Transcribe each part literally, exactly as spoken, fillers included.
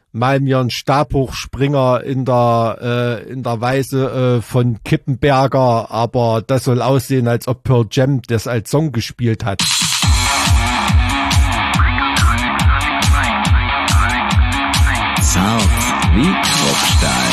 mal mir einen Stabhochspringer in der äh, in der Weise äh, von Kippenberger, aber das soll aussehen, als ob Pearl Jam das als Song gespielt hat. Zart wie Kruppstahl.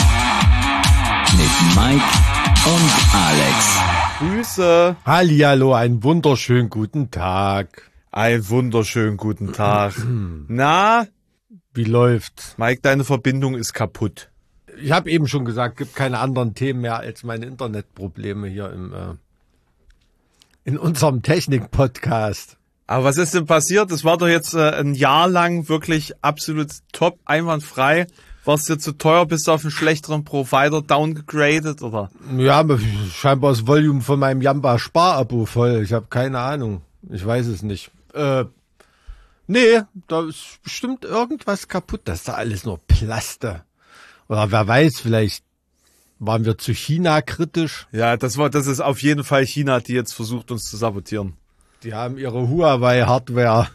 Mit Mike und Alex. Grüße. Hallihallo, einen wunderschönen guten Tag. Einen wunderschönen guten Tag. Na? Wie läuft's? Mike, deine Verbindung ist kaputt. Ich habe eben schon gesagt, gibt keine anderen Themen mehr als meine Internetprobleme hier im äh, in unserem Technik-Podcast. Aber was ist denn passiert? Das war doch jetzt äh, ein Jahr lang wirklich absolut top, einwandfrei. Warst du zu teuer, bist du auf einen schlechteren Provider downgegradet, oder? Ja, scheinbar das Volume von meinem Jamba Spar-Abo voll. Ich habe keine Ahnung. Ich weiß es nicht. Äh, nee, da ist bestimmt irgendwas kaputt. Das ist da alles nur Plaste. Oder wer weiß, vielleicht waren wir zu China kritisch. Ja, das war, das ist auf jeden Fall China, die jetzt versucht, uns zu sabotieren. Die haben ihre Huawei-Hardware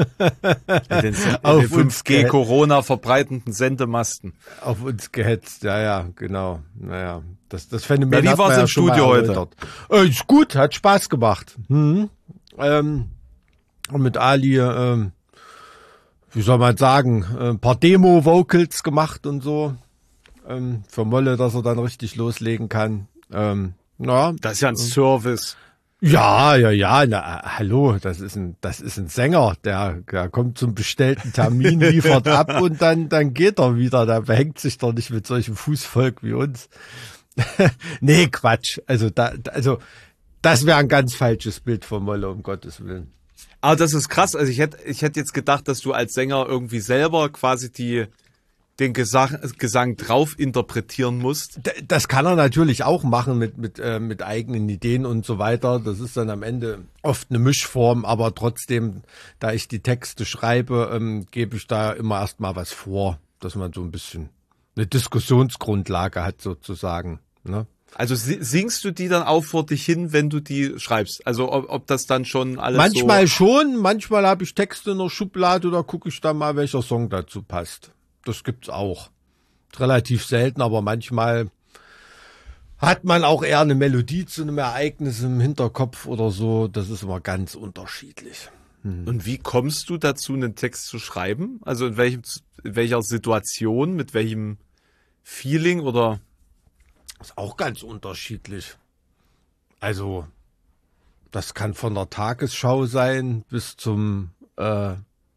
In den, in auf den fünf G uns Corona verbreitenden Sendemasten. auf uns gehetzt. Ja, ja, genau. Naja, das, das Phänomen Ja, wie hat war's man ja im schon mal Studio heute? erläutert. Äh, ist gut, hat Spaß gemacht. Mhm. Ähm, und mit Ali, ähm, wie soll man sagen, äh, ein paar Demo-Vocals gemacht und so. Ähm, für Molle, dass er dann richtig loslegen kann. Ähm, na, Das ist ja ein Service. ja, ja, ja, na, hallo, das ist ein, das ist ein Sänger, der, der kommt zum bestellten Termin, liefert ab und dann, dann geht er wieder, der behängt sich doch nicht mit solchem Fußvolk wie uns. Nee, Quatsch, also da, also, das wäre ein ganz falsches Bild von Molle, um Gottes Willen. Aber das ist krass. Also ich hätte, ich hätte jetzt gedacht, dass du als Sänger irgendwie selber quasi die, den Gesang, Gesang drauf interpretieren musst. D- Das kann er natürlich auch machen mit, mit, äh, mit eigenen Ideen und so weiter. Das ist dann am Ende oft eine Mischform, aber trotzdem, da ich die Texte schreibe, ähm, gebe ich da immer erstmal was vor, dass man so ein bisschen eine Diskussionsgrundlage hat sozusagen, ne? Also si- singst du die dann auch vor dich hin, wenn du die schreibst? Also ob, ob das dann schon alles Manchmal so... schon, manchmal habe ich Texte in der Schublade, da gucke ich dann mal, welcher Song dazu passt. Das gibt's auch. Relativ selten, aber manchmal hat man auch eher eine Melodie zu einem Ereignis im Hinterkopf oder so. Das ist immer ganz unterschiedlich. Und wie kommst du dazu, einen Text zu schreiben? Also in welchem, in welcher Situation, mit welchem Feeling oder... Ist auch ganz unterschiedlich. Also, das kann von der Tagesschau sein bis zum äh,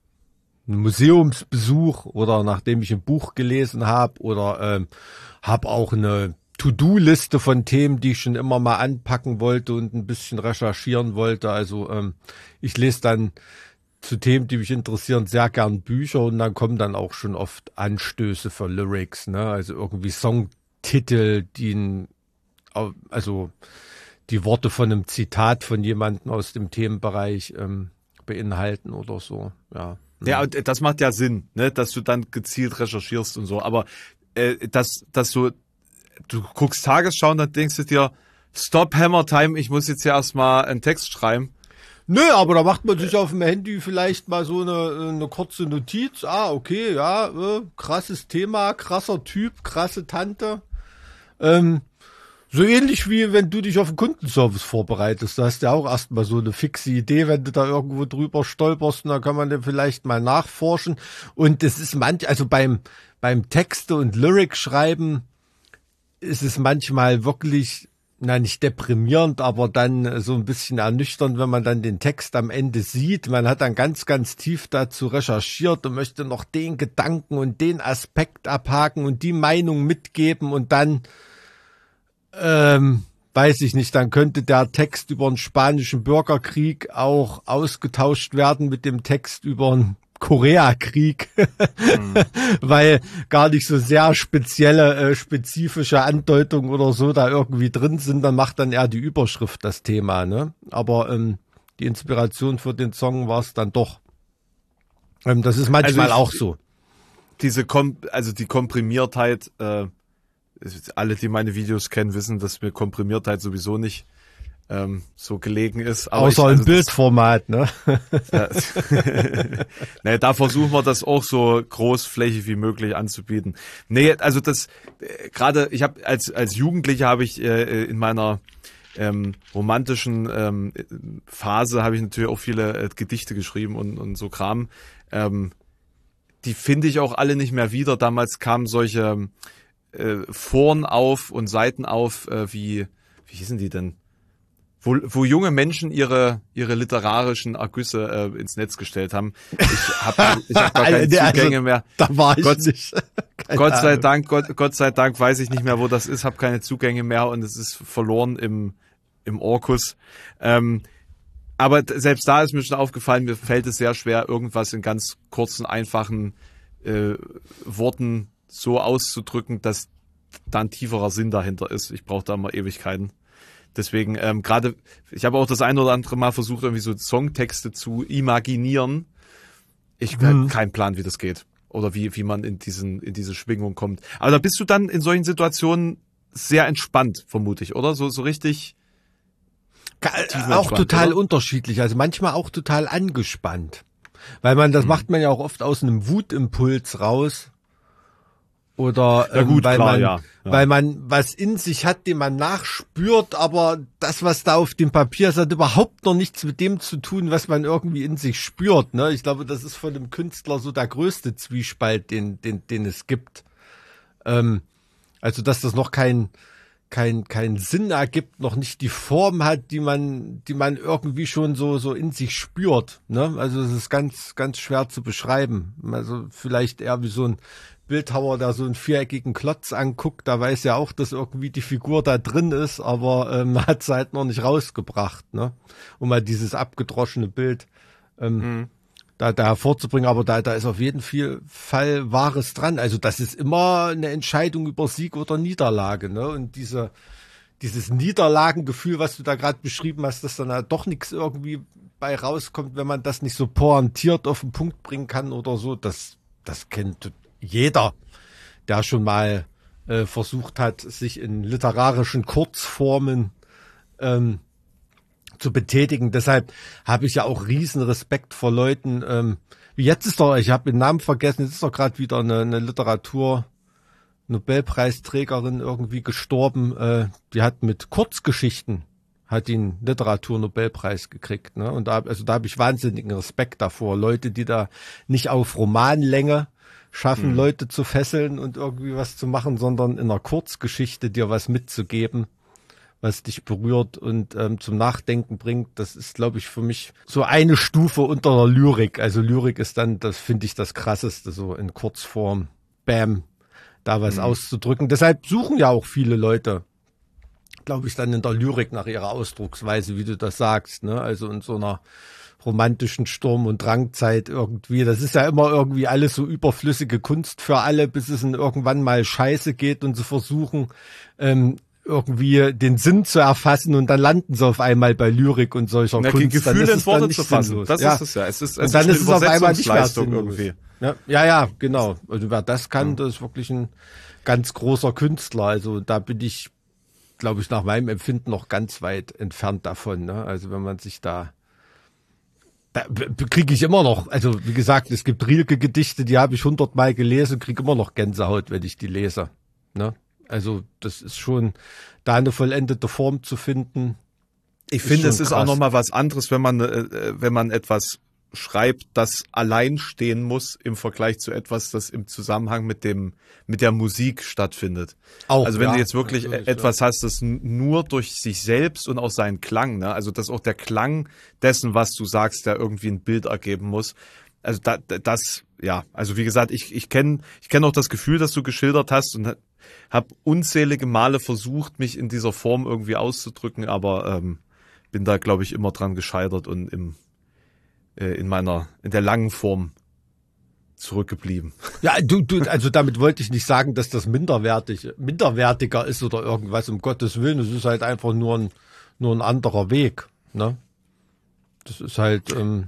Museumsbesuch oder nachdem ich ein Buch gelesen habe oder ähm, habe auch eine To-Do-Liste von Themen, die ich schon immer mal anpacken wollte und ein bisschen recherchieren wollte. Also ähm, ich lese dann zu Themen, die mich interessieren, sehr gern Bücher und dann kommen dann auch schon oft Anstöße für Lyrics, ne? Also irgendwie Songtitel, die ein, also die Worte von einem Zitat von jemandem aus dem Themenbereich ähm, beinhalten oder so, ja. Ja, und das macht ja Sinn, ne, dass du dann gezielt recherchierst und so. Aber äh, dass, dass du, du guckst Tagesschau und dann denkst du dir, Stop Hammer Time, ich muss jetzt ja erstmal einen Text schreiben. Nö, aber da macht man sich auf dem Handy vielleicht mal so eine, eine kurze Notiz. Ah, okay, ja, äh, krasses Thema, krasser Typ, krasse Tante. Ähm, so ähnlich wie wenn du dich auf einen Kundenservice vorbereitest. Da hast du ja auch erstmal so eine fixe Idee, wenn du da irgendwo drüber stolperst, und dann kann man den vielleicht mal nachforschen. Und es ist manch, also beim, beim Texte und Lyric schreiben ist es manchmal wirklich, na, nicht deprimierend, aber dann so ein bisschen ernüchternd, wenn man dann den Text am Ende sieht. Man hat dann ganz, ganz tief dazu recherchiert und möchte noch den Gedanken und den Aspekt abhaken und die Meinung mitgeben und dann, ähm, weiß ich nicht, dann könnte der Text über den spanischen Bürgerkrieg auch ausgetauscht werden mit dem Text über den Koreakrieg, mhm. weil gar nicht so sehr spezielle, äh, spezifische Andeutungen oder so da irgendwie drin sind, dann macht dann eher die Überschrift das Thema, ne? Aber ähm, die Inspiration für den Song war es dann doch. Ähm, das ist manchmal also ich, auch so. Diese Kom also die Komprimiertheit, äh, alle, die meine Videos kennen, wissen, dass mir Komprimiertheit sowieso nicht ähm, so gelegen ist. Aber Außer ich, also im Bildformat, ne? Das, nee, da versuchen wir das auch so großflächig wie möglich anzubieten. Nee, also das äh, gerade, ich habe als als Jugendlicher habe ich äh, in meiner ähm, romantischen ähm, Phase habe ich natürlich auch viele äh, Gedichte geschrieben und und so Kram. Ähm, die finde ich auch alle nicht mehr wieder. Damals kamen solche äh, Foren auf und Seiten auf, äh, wie wie hießen die denn? Wo, wo junge Menschen ihre ihre literarischen Ergüsse äh, ins Netz gestellt haben. Ich habe ich hab gar keine Also, Zugänge mehr. Da war ich Gott, nicht. Keine Gott sei Ahnung. Dank, Gott, Gott sei Dank weiß ich nicht mehr, wo das ist, habe keine Zugänge mehr und es ist verloren im im Orkus. Ähm, aber d- selbst da ist mir schon aufgefallen, mir fällt es sehr schwer, irgendwas in ganz kurzen, einfachen äh, Worten so auszudrücken, dass da ein tieferer Sinn dahinter ist. Ich brauche da immer Ewigkeiten. Deswegen, ähm, gerade, ich habe auch das ein oder andere Mal versucht, irgendwie so Songtexte zu imaginieren. Ich habe Mhm. keinen Plan, wie das geht. Oder wie, wie man in diesen, in diese Schwingung kommt. Aber da bist du dann in solchen Situationen sehr entspannt, vermute ich, oder? So, so richtig. Ka- tiefenentspannt, Auch total oder? unterschiedlich, also manchmal auch total angespannt. Weil man, das macht man ja auch oft aus einem Wutimpuls raus. Oder Ja gut, ähm, weil klar, man, ja, ja. weil man was in sich hat, den man nachspürt, aber das, was da auf dem Papier ist, hat überhaupt noch nichts mit dem zu tun, was man irgendwie in sich spürt. Ne? Ich glaube, das ist von einem Künstler so der größte Zwiespalt, den, den, den es gibt. Ähm, also, dass das noch kein, kein, kein Sinn ergibt, noch nicht die Form hat, die man, die man irgendwie schon so, so in sich spürt. Ne? Also, es ist ganz, ganz schwer zu beschreiben. Also, vielleicht eher wie so ein Bildhauer, der so einen viereckigen Klotz anguckt, da weiß ja auch, dass irgendwie die Figur da drin ist, aber ähm, hat es halt noch nicht rausgebracht, ne? Um mal dieses abgedroschene Bild ähm, Mhm. da, da hervorzubringen, aber da, da ist auf jeden Fall Wahres dran. Also das ist immer eine Entscheidung über Sieg oder Niederlage, ne? Und diese, dieses Niederlagengefühl, was du da gerade beschrieben hast, dass dann halt doch nichts irgendwie bei rauskommt, wenn man das nicht so pointiert auf den Punkt bringen kann oder so, das, das kennt jeder, der schon mal äh, versucht hat, sich in literarischen Kurzformen ähm, zu betätigen. Deshalb habe ich ja auch riesen Respekt vor Leuten. Ähm, wie jetzt ist doch, ich habe den Namen vergessen, jetzt ist doch gerade wieder eine, eine Literatur-Nobelpreisträgerin irgendwie gestorben. Äh, die hat mit Kurzgeschichten hat den Literaturnobelpreis gekriegt. Ne? Und da, also da habe ich wahnsinnigen Respekt davor. Leute, die da nicht auf Romanlänge schaffen, Mhm. Leute zu fesseln und irgendwie was zu machen, sondern in einer Kurzgeschichte dir was mitzugeben, was dich berührt und ähm, zum Nachdenken bringt. Das ist, glaube ich, für mich so eine Stufe unter der Lyrik. Also Lyrik ist dann, das finde ich das Krasseste, so in Kurzform, bam, da was Mhm. auszudrücken. Deshalb suchen ja auch viele Leute, glaube ich, dann in der Lyrik nach ihrer Ausdrucksweise, wie du das sagst, ne? Also in so einer romantischen Sturm- und Drangzeit irgendwie. Das ist ja immer irgendwie alles so überflüssige Kunst für alle, bis es in irgendwann mal scheiße geht und sie versuchen, ähm, irgendwie den Sinn zu erfassen und dann landen sie auf einmal bei Lyrik und solcher Na, Kunst. Dann Gefühle ist in es dann Worte nicht zu fassen. sinnlos. Das ja. ist es ja. Es ist, es Und ist dann eine ist es auf einmal nicht mehr Übersetzungsleistung sinnlos. irgendwie. Ja, ja, ja, genau. Also wer das kann, das ist wirklich ein ganz großer Künstler. Also da bin ich, glaube ich, nach meinem Empfinden noch ganz weit entfernt davon. Ne? Also wenn man sich da, da kriege ich immer noch, also wie gesagt, es gibt Rilke-Gedichte, die habe ich hundertmal gelesen, kriege immer noch Gänsehaut, wenn ich die lese. Ne? Also das ist schon, da eine vollendete Form zu finden. Ich Ist finde, schon es ist krass. auch nochmal was anderes, wenn man, äh, wenn man etwas schreibt, das allein stehen muss im Vergleich zu etwas, das im Zusammenhang mit dem, mit der Musik stattfindet. Auch, Also wenn ja, du jetzt wirklich natürlich, etwas hast, das n- nur durch sich selbst und auch seinen Klang, ne, also dass auch der Klang dessen, was du sagst, der irgendwie ein Bild ergeben muss. Also da, da- das, ja, also wie gesagt, ich, ich kenne, ich kenne auch das Gefühl, das du geschildert hast und habe unzählige Male versucht, mich in dieser Form irgendwie auszudrücken, aber ähm, bin da, glaube ich, immer dran gescheitert und im, äh, in meiner, in der langen Form zurückgeblieben. Ja, du, du, also damit wollte ich nicht sagen, dass das minderwertig, minderwertiger ist oder irgendwas, um Gottes Willen. Es ist halt einfach nur ein, nur ein anderer Weg, ne? Das ist halt, ähm,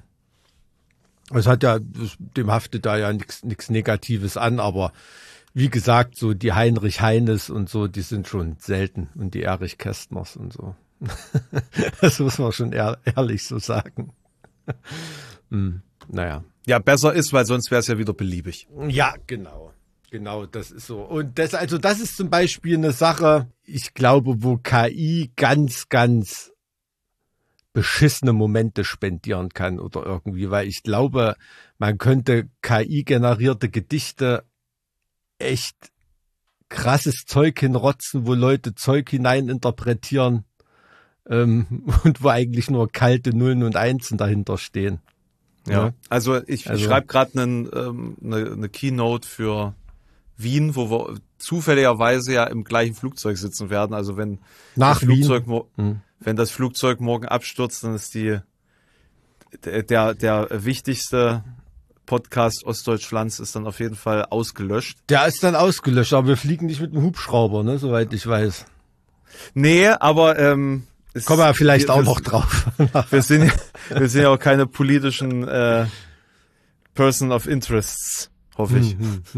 es hat ja, dem haftet da ja nichts nichts Negatives an, aber wie gesagt, so die Heinrich Heines und so, die sind schon selten und die Erich Kästners und so. Das muss man schon ehr, ehrlich so sagen. Hm, naja. Ja, besser ist, weil sonst wäre es ja wieder beliebig. Ja, genau. Genau, das ist so. Und das, also das ist zum Beispiel eine Sache, ich glaube, wo K I ganz, ganz beschissene Momente spendieren kann oder irgendwie, weil ich glaube, man könnte K I-generierte Gedichte echt krasses Zeug hinrotzen, wo Leute Zeug hineininterpretieren ähm, und wo eigentlich nur kalte Nullen und Einsen dahinter stehen. Ja, Ja. also ich, Also- ich schreibe gerade ähm, eine, eine Keynote für Wien, wo wir zufälligerweise ja im gleichen Flugzeug sitzen werden. Also wenn Nach das Flugzeug, Wien. mo- Hm. wenn das Flugzeug morgen abstürzt, dann ist die der der, der wichtigste Podcast Ostdeutschlands ist dann auf jeden Fall ausgelöscht. Der ist dann ausgelöscht, aber wir fliegen nicht mit dem Hubschrauber, ne, soweit ich weiß. Nee, aber ähm, es- Kommen wir vielleicht wir, auch wir- noch drauf. Wir sind, ja- wir sind ja auch keine politischen äh, Person of Interests, hoffe ich.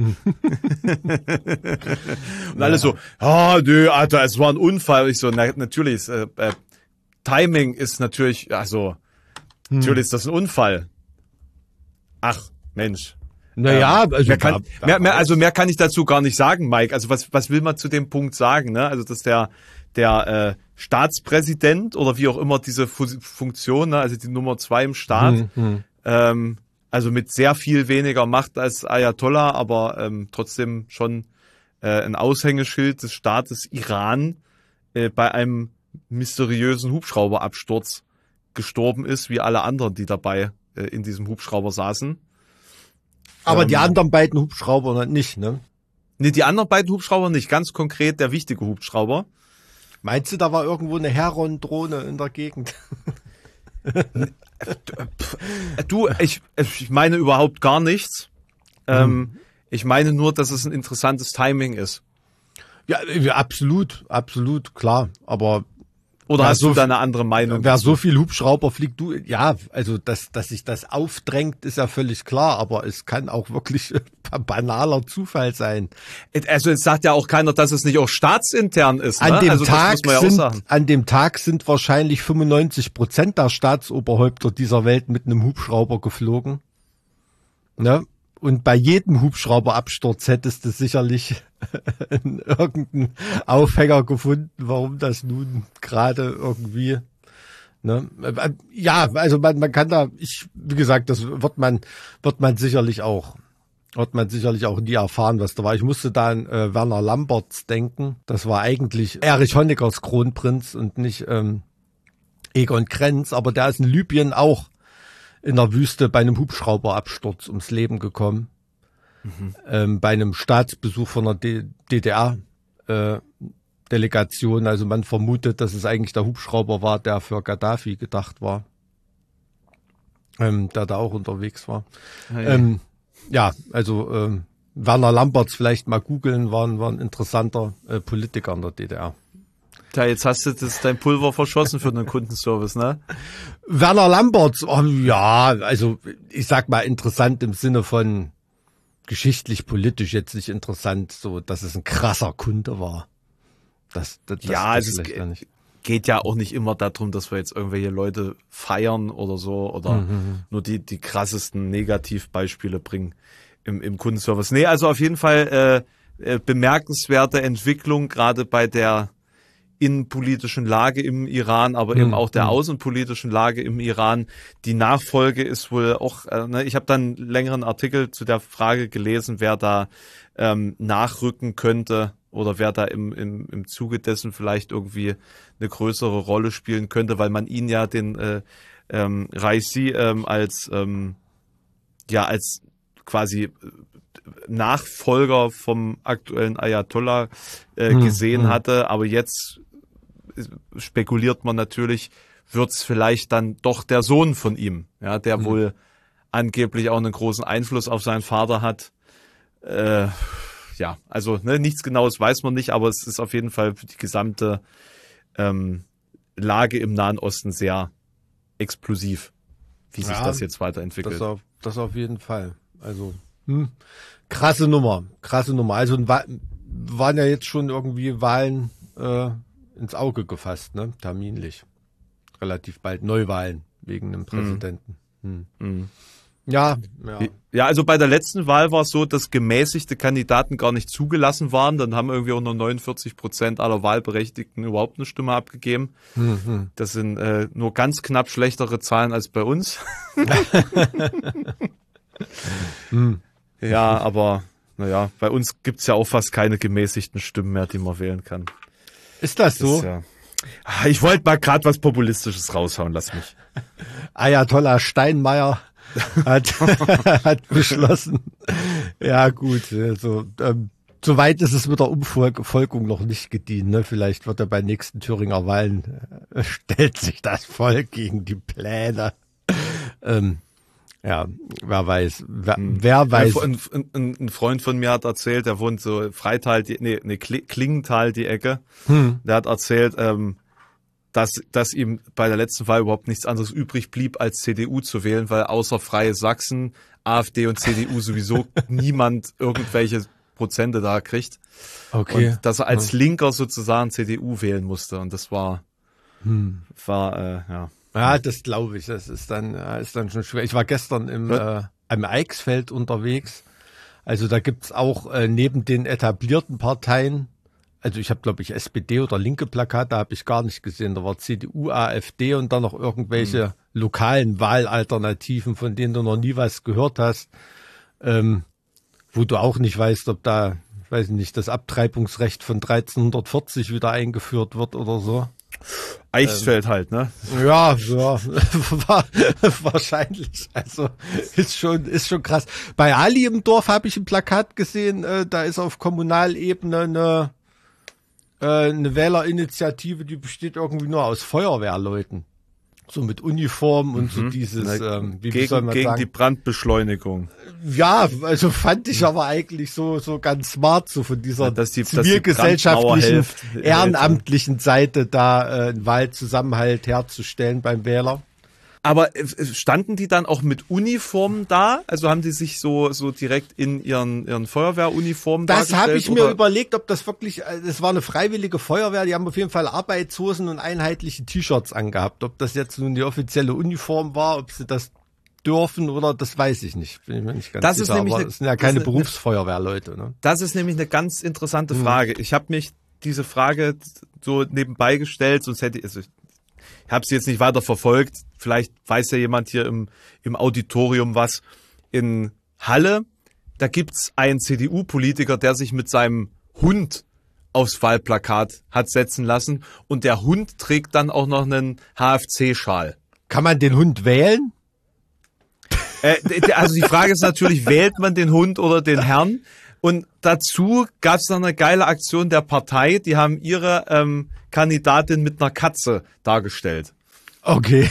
Und alle so, ah, nö, Alter, es war ein Unfall. Und ich so, na, natürlich, ist, äh, äh, Timing ist natürlich, also, natürlich ist das ein Unfall. Ach, Mensch. Naja, Ähm, also, mehr kann, da- mehr, mehr, also mehr kann ich dazu gar nicht sagen, Mike. Also was, was will man zu dem Punkt sagen? Ne? Also dass der, der äh, Staatspräsident oder wie auch immer diese Fu Funktion, ne? Also die Nummer zwei im Staat, Hm, hm. ähm, also mit sehr viel weniger Macht als Ayatollah, aber ähm, trotzdem schon äh, ein Aushängeschild des Staates Iran äh, bei einem mysteriösen Hubschrauberabsturz gestorben ist, wie alle anderen, die dabei äh, in diesem Hubschrauber saßen. Aber ähm, die anderen beiden Hubschrauber nicht, ne? Nee, die anderen beiden Hubschrauber nicht, ganz konkret der wichtige Hubschrauber. Meinst du, da war irgendwo eine Heron-Drohne in der Gegend? Du, ich, ich meine überhaupt gar nichts. Ähm, ich meine nur, dass es ein interessantes Timing ist. Ja, ja, absolut, absolut, klar. Aber Oder Ja, hast so du da viel- eine andere Meinung? wer so viel Hubschrauber fliegt, du, ja, also dass, dass sich das aufdrängt, ist ja völlig klar, aber es kann auch wirklich banaler Zufall sein. Also es sagt ja auch keiner, dass es nicht auch staatsintern ist. Ne? An dem also, Tag das muss man ja auch sind, sagen. an dem Tag sind wahrscheinlich fünfundneunzig Prozent der Staatsoberhäupter dieser Welt mit einem Hubschrauber geflogen. Ne? Und bei jedem Hubschrauberabsturz hättest du sicherlich irgendeinen Aufhänger gefunden, warum das nun gerade irgendwie, ne? Ja, also man, man kann da, ich, wie gesagt, das wird man, wird man sicherlich auch, wird man sicherlich auch nie erfahren, was da war. Ich musste da an äh, Werner Lamberts denken. Das war eigentlich Erich Honeckers Kronprinz und nicht ähm, Egon Krenz, aber der ist in Libyen auch in der Wüste bei einem Hubschrauberabsturz ums Leben gekommen. Mhm. Ähm, bei einem Staatsbesuch von der D DDR-Delegation. Also man vermutet, dass es eigentlich der Hubschrauber war, der für Gaddafi gedacht war. Ähm, der da auch unterwegs war. Ja, ja. Ähm, ja, also ähm, Werner Lamberts vielleicht mal googeln, war, ein- war ein interessanter äh, Politiker in der D D R. Tja, jetzt hast du das, dein Pulver verschossen für den Kundenservice, ne? Werner Lamberts, oh, ja, also ich sag mal interessant im Sinne von geschichtlich, politisch jetzt nicht interessant, so dass es ein krasser Kunde war. Das, das, das, Ja, das also es vielleicht ge- gar nicht. Geht ja auch nicht immer darum, dass wir jetzt irgendwelche Leute feiern oder so oder Mhm. nur die, die krassesten Negativbeispiele bringen im, im Kundenservice. Nee, also auf jeden Fall äh, äh, bemerkenswerte Entwicklung, gerade bei der innenpolitischen Lage im Iran, aber eben Mhm. auch der Mhm. außenpolitischen Lage im Iran. Die Nachfolge ist wohl auch, äh, ne, ich habe dann einen längeren Artikel zu der Frage gelesen, wer da ähm, nachrücken könnte oder wer da im, im, im Zuge dessen vielleicht irgendwie eine größere Rolle spielen könnte, weil man ihn ja den äh, ähm, Raisi ähm, als ähm, ja als quasi äh, Nachfolger vom aktuellen Ayatollah äh, Hm, gesehen hm. hatte, aber jetzt spekuliert man natürlich, wird's vielleicht dann doch der Sohn von ihm, ja, der Hm. wohl angeblich auch einen großen Einfluss auf seinen Vater hat. Äh, ja, also ne, nichts Genaues weiß man nicht, aber es ist auf jeden Fall für die gesamte ähm, Lage im Nahen Osten sehr explosiv, wie sich Ja, das jetzt weiterentwickelt. Das auf, das auf jeden Fall. Also hm, krasse Nummer, krasse Nummer. Also wa- waren ja jetzt schon irgendwie Wahlen äh, ins Auge gefasst, ne? Terminlich. Relativ bald Neuwahlen wegen dem Präsidenten. Hm. Mhm. Ja, ja. Ja, also bei der letzten Wahl war es so, dass gemäßigte Kandidaten gar nicht zugelassen waren. Dann haben irgendwie auch nur neunundvierzig Prozent aller Wahlberechtigten überhaupt eine Stimme abgegeben. Mhm. Das sind äh, nur ganz knapp schlechtere Zahlen als bei uns. hm. Ja, aber naja, bei uns gibt's ja auch fast keine gemäßigten Stimmen mehr, die man wählen kann. Ist das so? Das ist ja, Ah, ich wollte mal gerade was Populistisches raushauen, lass mich. Ayatollah Steinmeier hat, hat beschlossen. Ja gut, also ähm, soweit ist es mit der Umvolkung noch nicht gediehen. Ne? Vielleicht wird er bei nächsten Thüringer Wahlen, äh, stellt sich das Volk gegen die Pläne. Ähm, ja, wer weiß. Wer, Hm. wer weiß. Ein, ein, ein Freund von mir hat erzählt, der wohnt so Freital, die, nee, nee, Klingenthal, die Ecke. Hm. Der hat erzählt, ähm, dass, dass ihm bei der letzten Wahl überhaupt nichts anderes übrig blieb, als C D U zu wählen, weil außer Freie Sachsen, AfD und C D U sowieso niemand irgendwelche Prozente da kriegt. Okay. Und dass er als Linker sozusagen C D U wählen musste. Und das war, Hm. war äh, ja. Ja, das glaube ich. Das ist dann, ja, ist dann schon schwer. Ich war gestern im äh, am Eichsfeld unterwegs. Also da gibt's auch äh, neben den etablierten Parteien, also ich habe glaube ich S P D oder linke Plakate habe ich gar nicht gesehen. Da war C D U, AfD und dann noch irgendwelche Mhm. lokalen Wahlalternativen, von denen du noch nie was gehört hast, ähm, wo du auch nicht weißt, ob da, weiß ich nicht, das Abtreibungsrecht von dreizehnhundertvierzig wieder eingeführt wird oder so. Eichsfeld ähm, halt, ne? Ja, ja, wahrscheinlich. Also ist schon, ist schon krass. Bei Ali im Dorf habe ich ein Plakat gesehen. Äh, da ist auf Kommunalebene eine, äh, eine Wählerinitiative, die besteht irgendwie nur aus Feuerwehrleuten, so mit Uniform und Mhm. so dieses, ähm, wie gegen, soll man gegen sagen? die Brandbeschleunigung. Ja, also fand ich aber eigentlich so so ganz smart, so von dieser Ja, dass die- dass die zivilgesellschaftlichen, Brandmauer hilft. ehrenamtlichen Seite da äh, einen Wahlzusammenhalt herzustellen beim Wähler. Aber äh, standen die dann auch mit Uniformen da? Also haben die sich so so direkt in ihren ihren Feuerwehruniformen Das dargestellt? habe ich mir oder? überlegt, ob das wirklich, es war eine freiwillige Feuerwehr, die haben auf jeden Fall Arbeitshosen und einheitliche T-Shirts angehabt. Ob das jetzt nun die offizielle Uniform war, ob sie das dürfen oder das weiß ich nicht. Bin ich mir nicht ganz Das ist sicher. nämlich aber eine- es sind ja das keine ist eine- Berufsfeuerwehrleute. Ne? Das ist nämlich eine ganz interessante Mhm. Frage. Ich habe mich diese Frage so nebenbei gestellt, sonst hätte ich, also ich habe sie jetzt nicht weiter verfolgt. Vielleicht weiß ja jemand hier im, im Auditorium was. In Halle, da gibt's einen C D U-Politiker, der sich mit seinem Hund aufs Wahlplakat hat setzen lassen und der Hund trägt dann auch noch einen H F C-Schal. Kann man den Hund wählen? Äh, d- also die Frage ist natürlich, wählt man den Hund oder den Herrn? Und dazu gab es noch eine geile Aktion der Partei, die haben ihre ähm, Kandidatin mit einer Katze dargestellt Okay.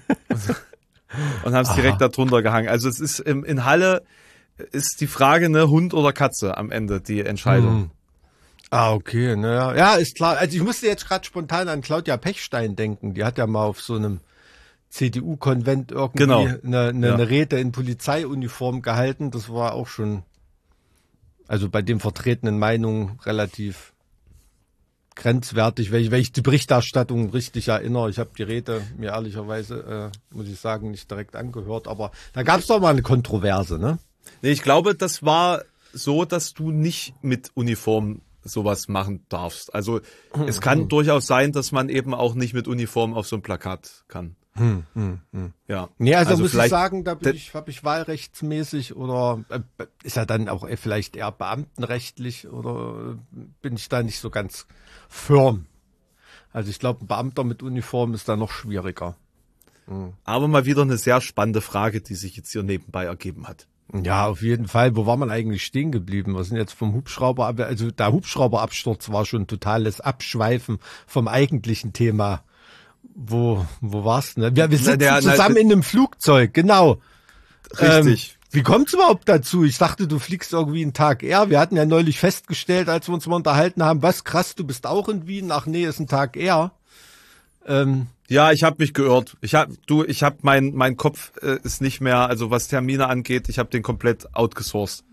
und haben es direkt darunter gehangen. Also es ist im, in Halle ist die Frage, ne, Hund oder Katze am Ende die Entscheidung. Hm. Ah, okay, naja. Ja, ist klar. Also ich musste jetzt gerade spontan an Claudia Pechstein denken. Die hat ja mal auf so einem C D U-Konvent irgendwie Genau. eine, eine, Ja. eine Rede in Polizeiuniform gehalten. Das war auch schon, also bei den vertretenen Meinungen relativ grenzwertig, wenn ich, wenn ich die Berichterstattung richtig erinnere. Ich habe die Rede mir ehrlicherweise, äh, muss ich sagen, nicht direkt angehört. Aber da gab es doch mal eine Kontroverse, ne? Nee, ich glaube, das war so, dass du nicht mit Uniform sowas machen darfst. Also es kann durchaus sein, dass man eben auch nicht mit Uniform auf so ein Plakat kann. Hm, hm, hm. Ja. Nee, also, muss ich vielleicht- sagen, da bin das- ich, habe ich wahlrechtsmäßig oder äh, ist er dann auch eher vielleicht eher beamtenrechtlich oder äh, bin ich da nicht so ganz firm? Also ich glaube, ein Beamter mit Uniform ist da noch schwieriger. Aber mal wieder eine sehr spannende Frage, die sich jetzt hier nebenbei ergeben hat. Ja, auf jeden Fall. Wo war man eigentlich stehen geblieben? Wir sind jetzt vom Hubschrauber, ab- also der Hubschrauberabsturz war schon ein totales Abschweifen vom eigentlichen Thema. Wo, wo war's denn? Wir, wir sitzen der- na, zusammen der- in einem Flugzeug, genau. Richtig. Ähm, wie kommt's überhaupt dazu? Ich dachte, du fliegst irgendwie einen Tag eher. Wir hatten ja neulich festgestellt, als wir uns mal unterhalten haben, was krass, du bist auch in Wien. Ach nee, ist ein Tag eher. Ähm, Ja, ich habe mich geirrt. Ich hab, du, ich habe mein mein Kopf äh, ist nicht mehr, also was Termine angeht, ich habe den komplett outgesourced.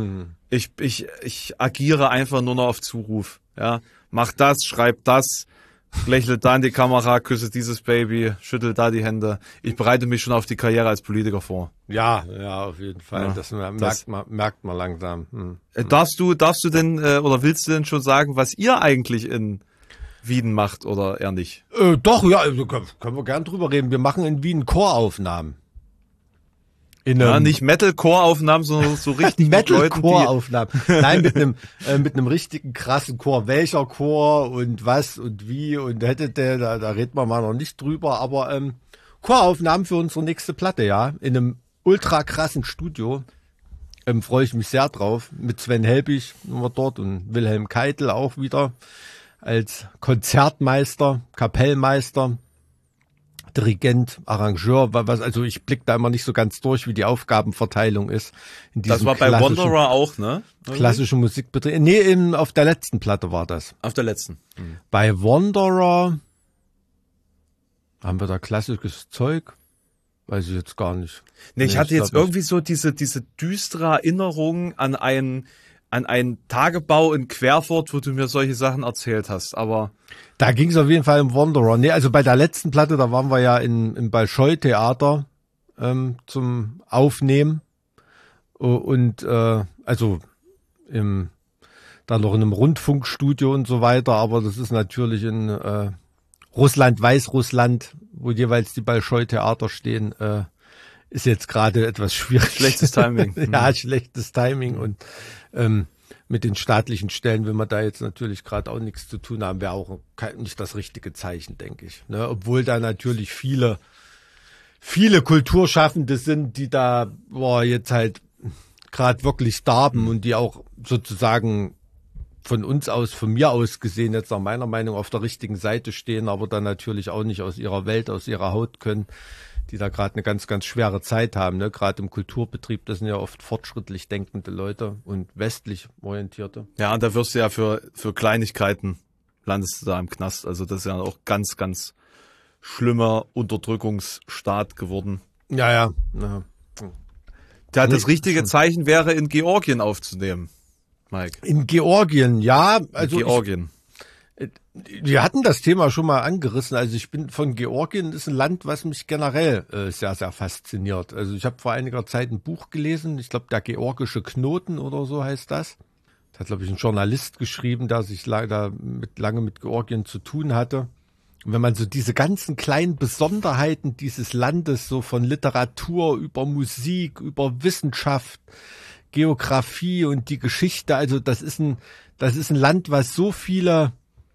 ich ich ich agiere einfach nur noch auf Zuruf. Ja, mach das, schreib das, lächle da in die Kamera, küsse dieses Baby, schüttel da die Hände. Ich bereite mich schon auf die Karriere als Politiker vor. Ja, ja, auf jeden Fall. Ja, das merkt, das- man, merkt man langsam. Hm. Äh, Darfst du, darfst du denn, äh, oder willst du denn schon sagen, was ihr eigentlich in Wien macht oder eher nicht? Äh, doch, ja, also können, können wir gern drüber reden. Wir machen in Wien Choraufnahmen. In Ja, einem nicht Metal-Core-Aufnahmen, sondern so richtig mit Leuten, die... Metal-Chor-Aufnahmen. Nein, mit einem äh, mit einem richtigen krassen Chor. Welcher Chor und was und wie und hätte der, da, da reden wir mal noch nicht drüber, aber ähm, Choraufnahmen für unsere nächste Platte, ja. In einem ultra krassen Studio. Ähm, freue ich mich sehr drauf. Mit Sven Helbig sind wir dort und Wilhelm Keitel auch wieder als Konzertmeister, Kapellmeister, Dirigent, Arrangeur, wa- was, also ich blick da immer nicht so ganz durch, wie die Aufgabenverteilung ist. In Das diesem war bei klassischen- Wanderer auch, ne? Klassische Musikbetrieb. Nee, in, auf der letzten Platte war das. Auf der letzten. Bei Wanderer haben wir da klassisches Zeug? Weiß ich jetzt gar nicht. Nee, ich Nee, hatte ich jetzt glaub irgendwie so diese, diese düstere Erinnerung an einen, an einen Tagebau in Querfurt, wo du mir solche Sachen erzählt hast, aber Da ging es auf jeden Fall um Wanderer. Nee, also bei der letzten Platte, da waren wir ja in, im Bolschoi-Theater ähm, zum Aufnehmen. O- Und äh, also im dann noch in einem Rundfunkstudio und so weiter, aber das ist natürlich in äh, Russland, Weißrussland, wo jeweils die Bolschoi-Theater stehen, äh, ist jetzt gerade etwas schwierig. Schlechtes Timing. ja, schlechtes Timing und ähm, mit den staatlichen Stellen will man da jetzt natürlich gerade auch nichts zu tun haben, wäre auch kein, nicht das richtige Zeichen, denke ich. Ne? Obwohl da natürlich viele, viele Kulturschaffende sind, die da boah, jetzt halt gerade wirklich darben und die auch sozusagen von uns aus, von mir aus gesehen, jetzt nach meiner Meinung auf der richtigen Seite stehen, aber dann natürlich auch nicht aus ihrer Welt, aus ihrer Haut können, die da gerade eine ganz, ganz schwere Zeit haben. Ne? Gerade im Kulturbetrieb, das sind ja oft fortschrittlich denkende Leute und westlich orientierte. ja, und da wirst du ja für, für Kleinigkeiten landest du da im Knast. Also das ist ja auch ganz, ganz schlimmer Unterdrückungsstaat geworden. Ja, ja. ja. Ja, das Nee, richtige schon. Zeichen wäre, in Georgien aufzunehmen, Mike. In Georgien, ja. Also ich, Georgien. wir hatten das Thema schon mal angerissen. Also ich bin von Georgien, ist ein Land, was mich generell äh, sehr, sehr fasziniert. Also ich habe vor einiger Zeit ein Buch gelesen, ich glaube, der georgische Knoten oder so heißt das. Das hat, glaube ich, ein Journalist geschrieben, der sich leider mit, lange mit Georgien zu tun hatte. Und wenn man so diese ganzen kleinen Besonderheiten dieses Landes, so von Literatur über Musik, über Wissenschaft, Geografie und die Geschichte, also das ist ein, das ist ein Land, was so viele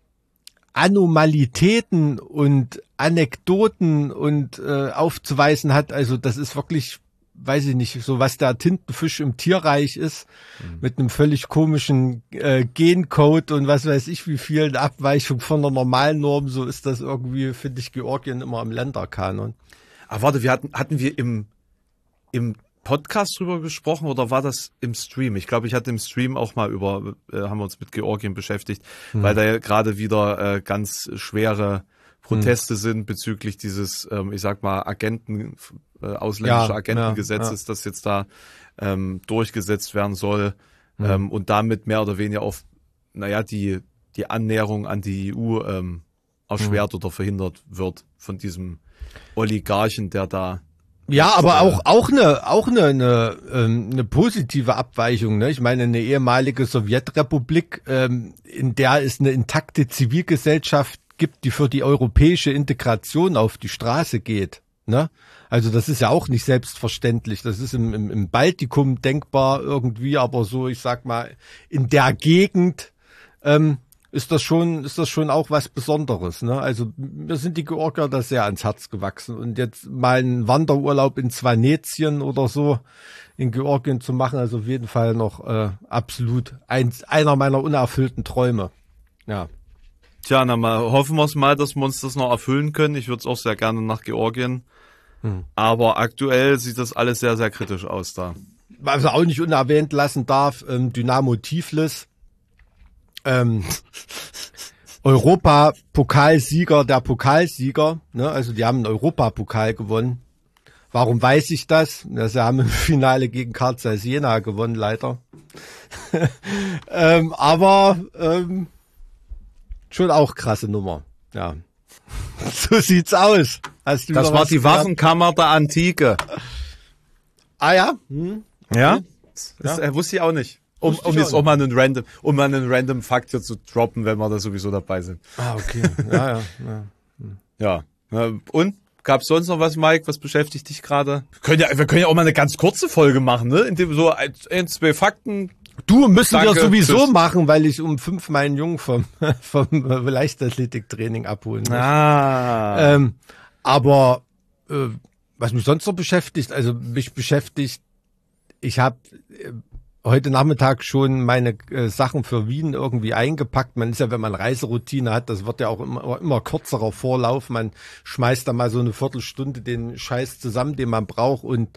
Anomalitäten und Anekdoten und äh, aufzuweisen hat. Also das ist wirklich, weiß ich nicht, so was der Tintenfisch im Tierreich ist, mhm. mit einem völlig komischen äh, Gencode und was weiß ich wie vielen Abweichungen von der normalen Norm. So ist das irgendwie, finde ich, Georgien immer im Länderkanon. Ah, warte, wir hatten, hatten wir im, im Podcast drüber gesprochen oder war das im Stream? Ich glaube, ich hatte im Stream auch mal über, äh, haben wir uns mit Georgien beschäftigt, hm. weil da ja gerade wieder äh, ganz schwere Proteste hm. sind bezüglich dieses, ähm, ich sag mal, Agenten, äh, ausländische ja, Agentengesetzes, ja, ja. das jetzt da ähm, durchgesetzt werden soll hm. ähm, und damit mehr oder weniger auf, naja, die, die Annäherung an die E U ähm, erschwert hm. oder verhindert wird von diesem Oligarchen, der da ja, aber auch auch eine auch eine eine, ähm, eine positive Abweichung. Ne? Ich meine, eine ehemalige Sowjetrepublik, ähm, in der es eine intakte Zivilgesellschaft gibt, die für die europäische Integration auf die Straße geht. Ne? Also das ist ja auch nicht selbstverständlich. Das ist im, im, im Baltikum denkbar irgendwie, aber so, ich sag mal, in der Gegend ähm, ist das schon, ist das schon auch was Besonderes, ne? Also, mir sind die Georgier da sehr ans Herz gewachsen und jetzt mal einen Wanderurlaub in Svanetien oder so in Georgien zu machen, also auf jeden Fall noch äh, absolut eins, einer meiner unerfüllten Träume. Ja. Tja, na mal, hoffen wir es mal, dass wir uns das noch erfüllen können. Ich würde es auch sehr gerne nach Georgien. Hm. Aber aktuell sieht das alles sehr, sehr kritisch aus da. Was man auch nicht unerwähnt lassen darf, ähm, Dynamo Tiflis. Ähm, Europa-Pokalsieger der Pokalsieger, ne? Also die haben einen Europapokal gewonnen. Warum weiß ich das? Ja, sie haben im Finale gegen Carl Zeiss Jena gewonnen, leider. ähm, aber ähm, schon auch krasse Nummer. Ja. So sieht's aus. Hast du Das wieder war was die gelernt? Waffenkammer der Antike. Ah ja? Hm. Ja? Das äh, wusste ich auch nicht. Um, Wusste ich um jetzt auch auch mal einen random, um mal einen random Fakt hier zu droppen, wenn wir da sowieso dabei sind. Ah, okay. Ja, ja. ja. Ja. Ja, und? Gab's sonst noch was, Mike? Was beschäftigt dich gerade? Wir können ja, wir können ja auch mal eine ganz kurze Folge machen, ne? In dem so ein, ein zwei Fakten. Du, müssen Danke, wir sowieso tschüss. machen, weil ich um fünf meinen Jungen vom, vom Leichtathletiktraining abholen muss. Ah. Ähm, aber äh, was mich sonst noch beschäftigt, also mich beschäftigt, ich habe äh, heute Nachmittag schon meine äh, Sachen für Wien irgendwie eingepackt. Man ist ja, wenn man Reiseroutine hat, das wird ja auch immer, immer kürzerer Vorlauf. Man schmeißt da mal so eine Viertelstunde den Scheiß zusammen, den man braucht. Und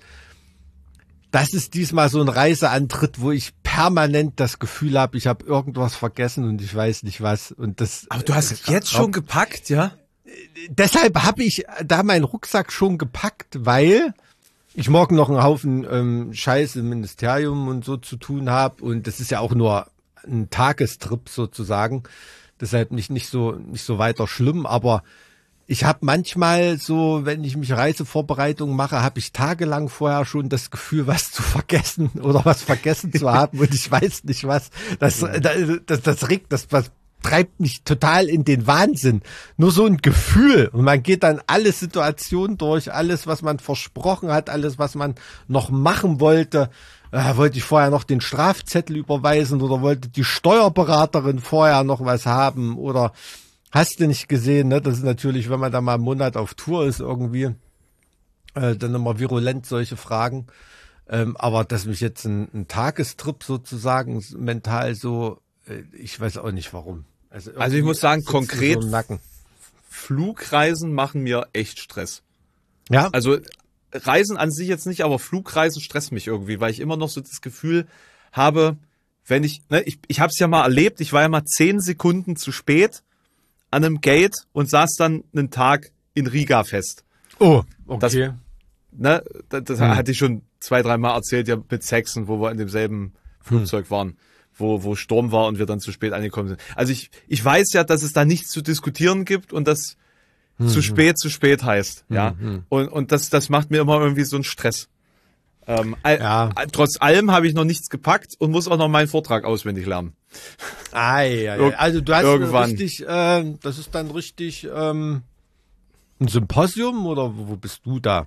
das ist diesmal so ein Reiseantritt, wo ich permanent das Gefühl habe, ich habe irgendwas vergessen und ich weiß nicht was. Und das. Aber du hast jetzt schon gepackt, ja? Deshalb habe ich da meinen Rucksack schon gepackt, weil ich morgen noch einen Haufen ähm, Scheiß im Ministerium und so zu tun habe. Und das ist ja auch nur ein Tagestrip sozusagen. Deshalb nicht, nicht so, nicht so weiter schlimm. Aber ich habe manchmal so, wenn ich mich Reisevorbereitungen mache, habe ich tagelang vorher schon das Gefühl, was zu vergessen oder was vergessen zu haben. Und ich weiß nicht was. Das, das, das, das regt, das, was treibt mich total in den Wahnsinn. Nur so ein Gefühl. Und man geht dann alle Situationen durch, alles, was man versprochen hat, alles, was man noch machen wollte. Äh, wollte ich vorher noch den Strafzettel überweisen oder wollte die Steuerberaterin vorher noch was haben oder hast du nicht gesehen, ne? Das ist natürlich, wenn man da mal einen Monat auf Tour ist irgendwie, äh, dann immer virulent solche Fragen. Ähm, aber dass mich jetzt ein, ein Tagestrip sozusagen mental so, äh, ich weiß auch nicht warum. Also, Also ich muss sagen, sitzt mir konkret so im Nacken. Flugreisen machen mir echt Stress. Ja, Also Reisen an sich jetzt nicht, aber Flugreisen stressen mich irgendwie, weil ich immer noch so das Gefühl habe, wenn ich, ne, ich, ich habe es ja mal erlebt, ich war ja mal zehn Sekunden zu spät an einem Gate und saß dann einen Tag in Riga fest. oh, Das- okay. Ne, das, das Hm. hatte ich schon zwei, dreimal erzählt, ja, mit Saxon, wo wir in demselben Flugzeug waren, wo, wo Sturm war und wir dann zu spät angekommen sind. Also ich, ich weiß ja, dass es da nichts zu diskutieren gibt und dass zu spät zu spät heißt, ja. Und, und das, das macht mir immer irgendwie so einen Stress. Ähm, all, Ja. all- trotz allem habe ich noch nichts gepackt und muss auch noch meinen Vortrag auswendig lernen. Ei, ei, Ir- ei. Also du hast irgendwann. richtig, äh, das ist dann richtig ähm, ein Symposium oder wo, wo bist du da?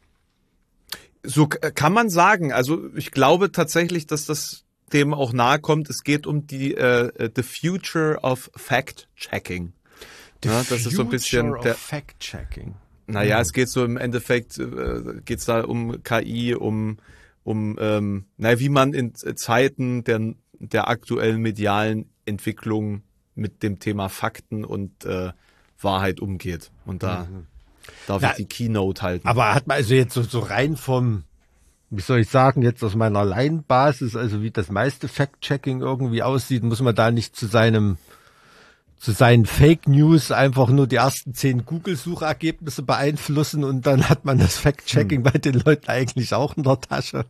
So k- kann man sagen. Also ich glaube tatsächlich, dass das dem auch nahe kommt. Es geht um die äh, The Future of Fact-Checking. Ja, das ist so ein bisschen Future of der- Fact-Checking. Naja, es geht so im Endeffekt, äh, geht's da um K I, um, um ähm, naja, wie man in Zeiten der, der aktuellen medialen Entwicklung mit dem Thema Fakten und äh, Wahrheit umgeht. Und da darf Ja, ich die Keynote halten. Aber hat man also jetzt so, so rein vom, wie soll ich sagen, jetzt aus meiner Laienbasis, also wie das meiste Fact-Checking irgendwie aussieht, muss man da nicht zu seinem zu seinen Fake News einfach nur die ersten zehn Google-Suchergebnisse beeinflussen und dann hat man das Fact-Checking bei den Leuten eigentlich auch in der Tasche.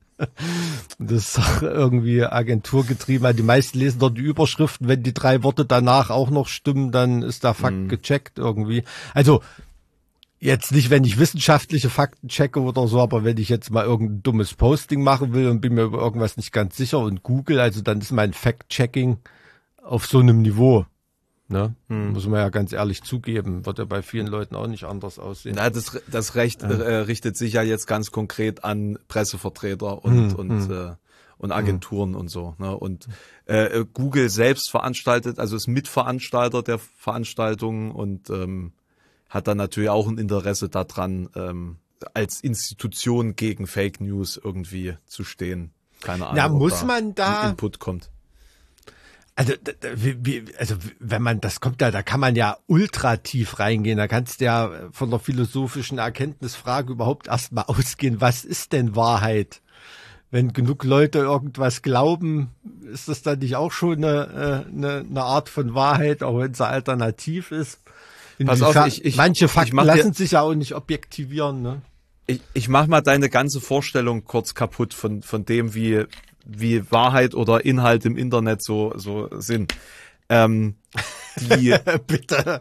Das ist doch irgendwie agenturgetrieben. Die meisten lesen dort die Überschriften. Wenn die drei Worte danach auch noch stimmen, dann ist der Fakt gecheckt irgendwie. Also jetzt nicht, wenn ich wissenschaftliche Fakten checke oder so, aber wenn ich jetzt mal irgendein dummes Posting machen will und bin mir über irgendwas nicht ganz sicher und Google, also dann ist mein Fact-Checking auf so einem Niveau. Ne? Muss man ja ganz ehrlich zugeben. Wird ja bei vielen Leuten auch nicht anders aussehen. Na, das, das Recht äh, richtet sich ja jetzt ganz konkret an Pressevertreter und, und, äh, und Agenturen und so. Ne? Und äh, Google selbst veranstaltet, also ist Mitveranstalter der Veranstaltungen und ähm, hat dann natürlich auch ein Interesse daran, ähm, als Institution gegen Fake News irgendwie zu stehen. Keine Ahnung. Na, ob muss man da- ein Input kommt. Also, da- da- wie, wie, also wenn man, das kommt ja, da kann man ja ultra tief reingehen. Da kannst du ja von der philosophischen Erkenntnisfrage überhaupt erstmal ausgehen, was ist denn Wahrheit? Wenn genug Leute irgendwas glauben, ist das dann nicht auch schon eine, äh, eine, eine Art von Wahrheit, auch wenn es alternativ ist? Pass auf, Inwiefern- ich- ich- Manche ich Fakten mach dir- lassen sich ja auch nicht objektivieren, ne? Ich, ich mach mal deine ganze Vorstellung kurz kaputt von, von dem, wie, wie Wahrheit oder Inhalt im Internet so, so sind. Ähm, die, Bitte.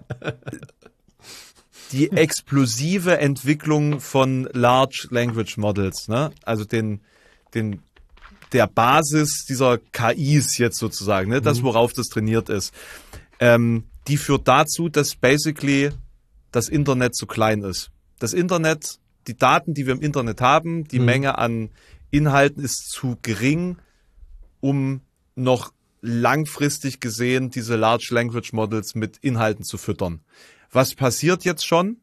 die explosive Entwicklung von Large Language Models, ne? Also den, den, der Basis dieser K Is jetzt sozusagen, ne? Das, worauf das trainiert ist. Ähm, die führt dazu, dass basically das Internet zu klein ist. Das Internet, die Daten, die wir im Internet haben, die mhm. Menge an Inhalten ist zu gering, um noch langfristig gesehen diese Large Language Models mit Inhalten zu füttern. Was passiert jetzt schon?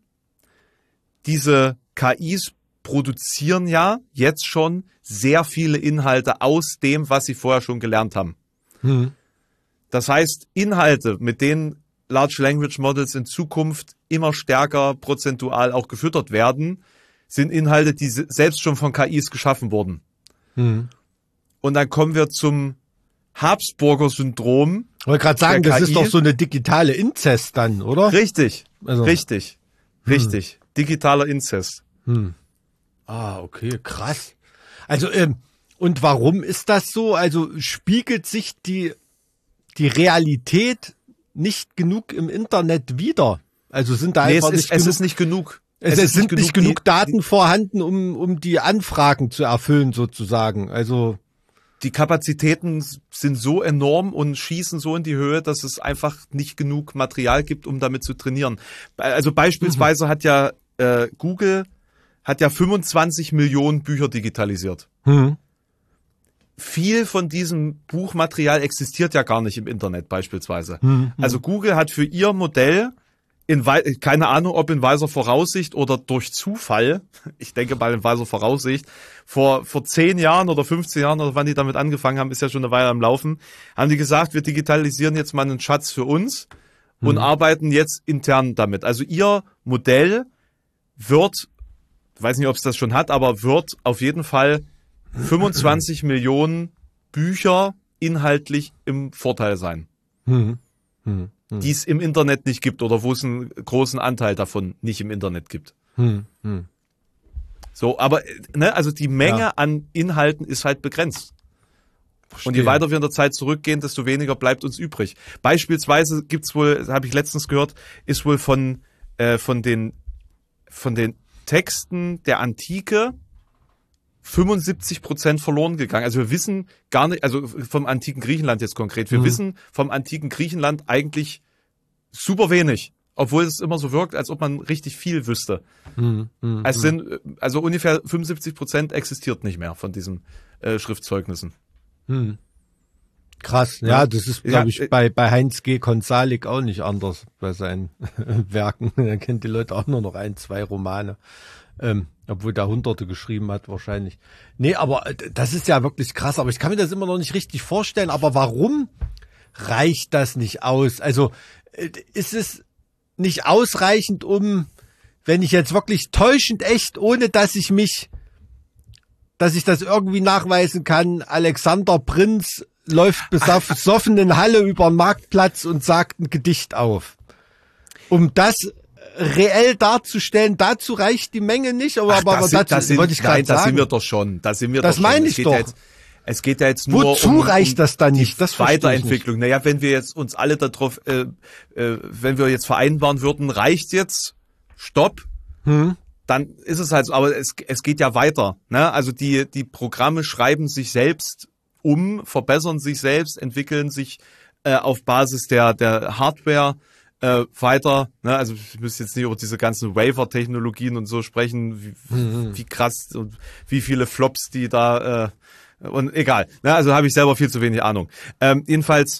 Diese K Is produzieren ja jetzt schon sehr viele Inhalte aus dem, was sie vorher schon gelernt haben. Mhm. Das heißt, Inhalte, mit denen Large Language Models in Zukunft immer stärker prozentual auch gefüttert werden, sind Inhalte, die selbst schon von K Is geschaffen wurden. Mhm. Und dann kommen wir zum Habsburger-Syndrom. Ich wollte gerade sagen, das ist doch so eine digitale Inzest dann, oder? Richtig, also. richtig, richtig. Hm. Digitaler Inzest. Hm. Ah, okay, krass. Also, ähm, und warum ist das so? Also spiegelt sich die, die Realität nicht genug im Internet wider? Also sind da nee, einfach es nicht ist, genug, es ist nicht genug. Es, es es sind nicht genug, genug die, Daten die, vorhanden, um, um die Anfragen zu erfüllen sozusagen. Also die Kapazitäten sind so enorm und schießen so in die Höhe, dass es einfach nicht genug Material gibt, um damit zu trainieren. Also beispielsweise mhm. hat ja äh, Google hat ja fünfundzwanzig Millionen Bücher digitalisiert. Mhm. Viel von diesem Buchmaterial existiert ja gar nicht im Internet beispielsweise. Mhm. Also Google hat für ihr Modell in keine Ahnung, ob in weiser Voraussicht oder durch Zufall, ich denke mal in weiser Voraussicht, vor vor zehn Jahren oder fünfzehn Jahren oder wann die damit angefangen haben, ist ja schon eine Weile am Laufen, haben die gesagt, wir digitalisieren jetzt mal einen Schatz für uns mhm. und arbeiten jetzt intern damit. Also ihr Modell wird, ich weiß nicht, ob es das schon hat, aber wird auf jeden Fall fünfundzwanzig Millionen Bücher inhaltlich im Vorteil sein. Mhm. Mhm. Die es im Internet nicht gibt oder wo es einen großen Anteil davon nicht im Internet gibt. Hm, hm. So, aber ne, also die Menge ja. an Inhalten ist halt begrenzt. Verstehe. Und je weiter wir in der Zeit zurückgehen, desto weniger bleibt uns übrig. Beispielsweise gibt's wohl, habe ich letztens gehört, ist wohl von äh, von den von den Texten der Antike fünfundsiebzig Prozent verloren gegangen. Also wir wissen gar nicht, also vom antiken Griechenland jetzt konkret, wir mhm. wissen vom antiken Griechenland eigentlich super wenig, obwohl es immer so wirkt, als ob man richtig viel wüsste. Mhm. Mhm. Es sind, also ungefähr fünfundsiebzig Prozent existiert nicht mehr von diesen äh, Schriftzeugnissen. Mhm. Krass, ja, ja, das ist, glaube ich, ja, bei, bei Heinz G. Konsalik auch nicht anders bei seinen Werken. Er kennt die Leute auch nur noch ein, zwei Romane. Ähm, obwohl der Hunderte geschrieben hat wahrscheinlich. Nee, aber das ist ja wirklich krass. Aber ich kann mir das immer noch nicht richtig vorstellen. Aber warum reicht das nicht aus? Also ist es nicht ausreichend, um, wenn ich jetzt wirklich täuschend echt, ohne dass ich mich, dass ich das irgendwie nachweisen kann, Alexander Prinz läuft besoffen in Halle über den Marktplatz und sagt ein Gedicht auf. Um das reell darzustellen, dazu reicht die Menge nicht, aber, Ach, aber, aber sind, dazu sind, wollte ich gerade sagen. Das sind wir doch schon. Das sind wir das doch meine schon. ich doch. Ja jetzt, es geht ja jetzt nur Wozu um, reicht um das dann nicht? Das Weiterentwicklung. Naja, wenn wir jetzt uns alle darauf, äh, äh, wenn wir jetzt vereinbaren würden, reicht jetzt, stopp, hm. dann ist es halt so. Aber es, es geht ja weiter. Ne? Also die, die Programme schreiben sich selbst um, verbessern sich selbst, entwickeln sich äh, auf Basis der, der Hardware Äh, weiter, ne, also ich müsste jetzt nicht über diese ganzen Wafer-Technologien und so sprechen, wie, mhm. wie krass und wie viele Flops die da, äh, und egal, ne, also habe ich selber viel zu wenig Ahnung. Ähm, jedenfalls,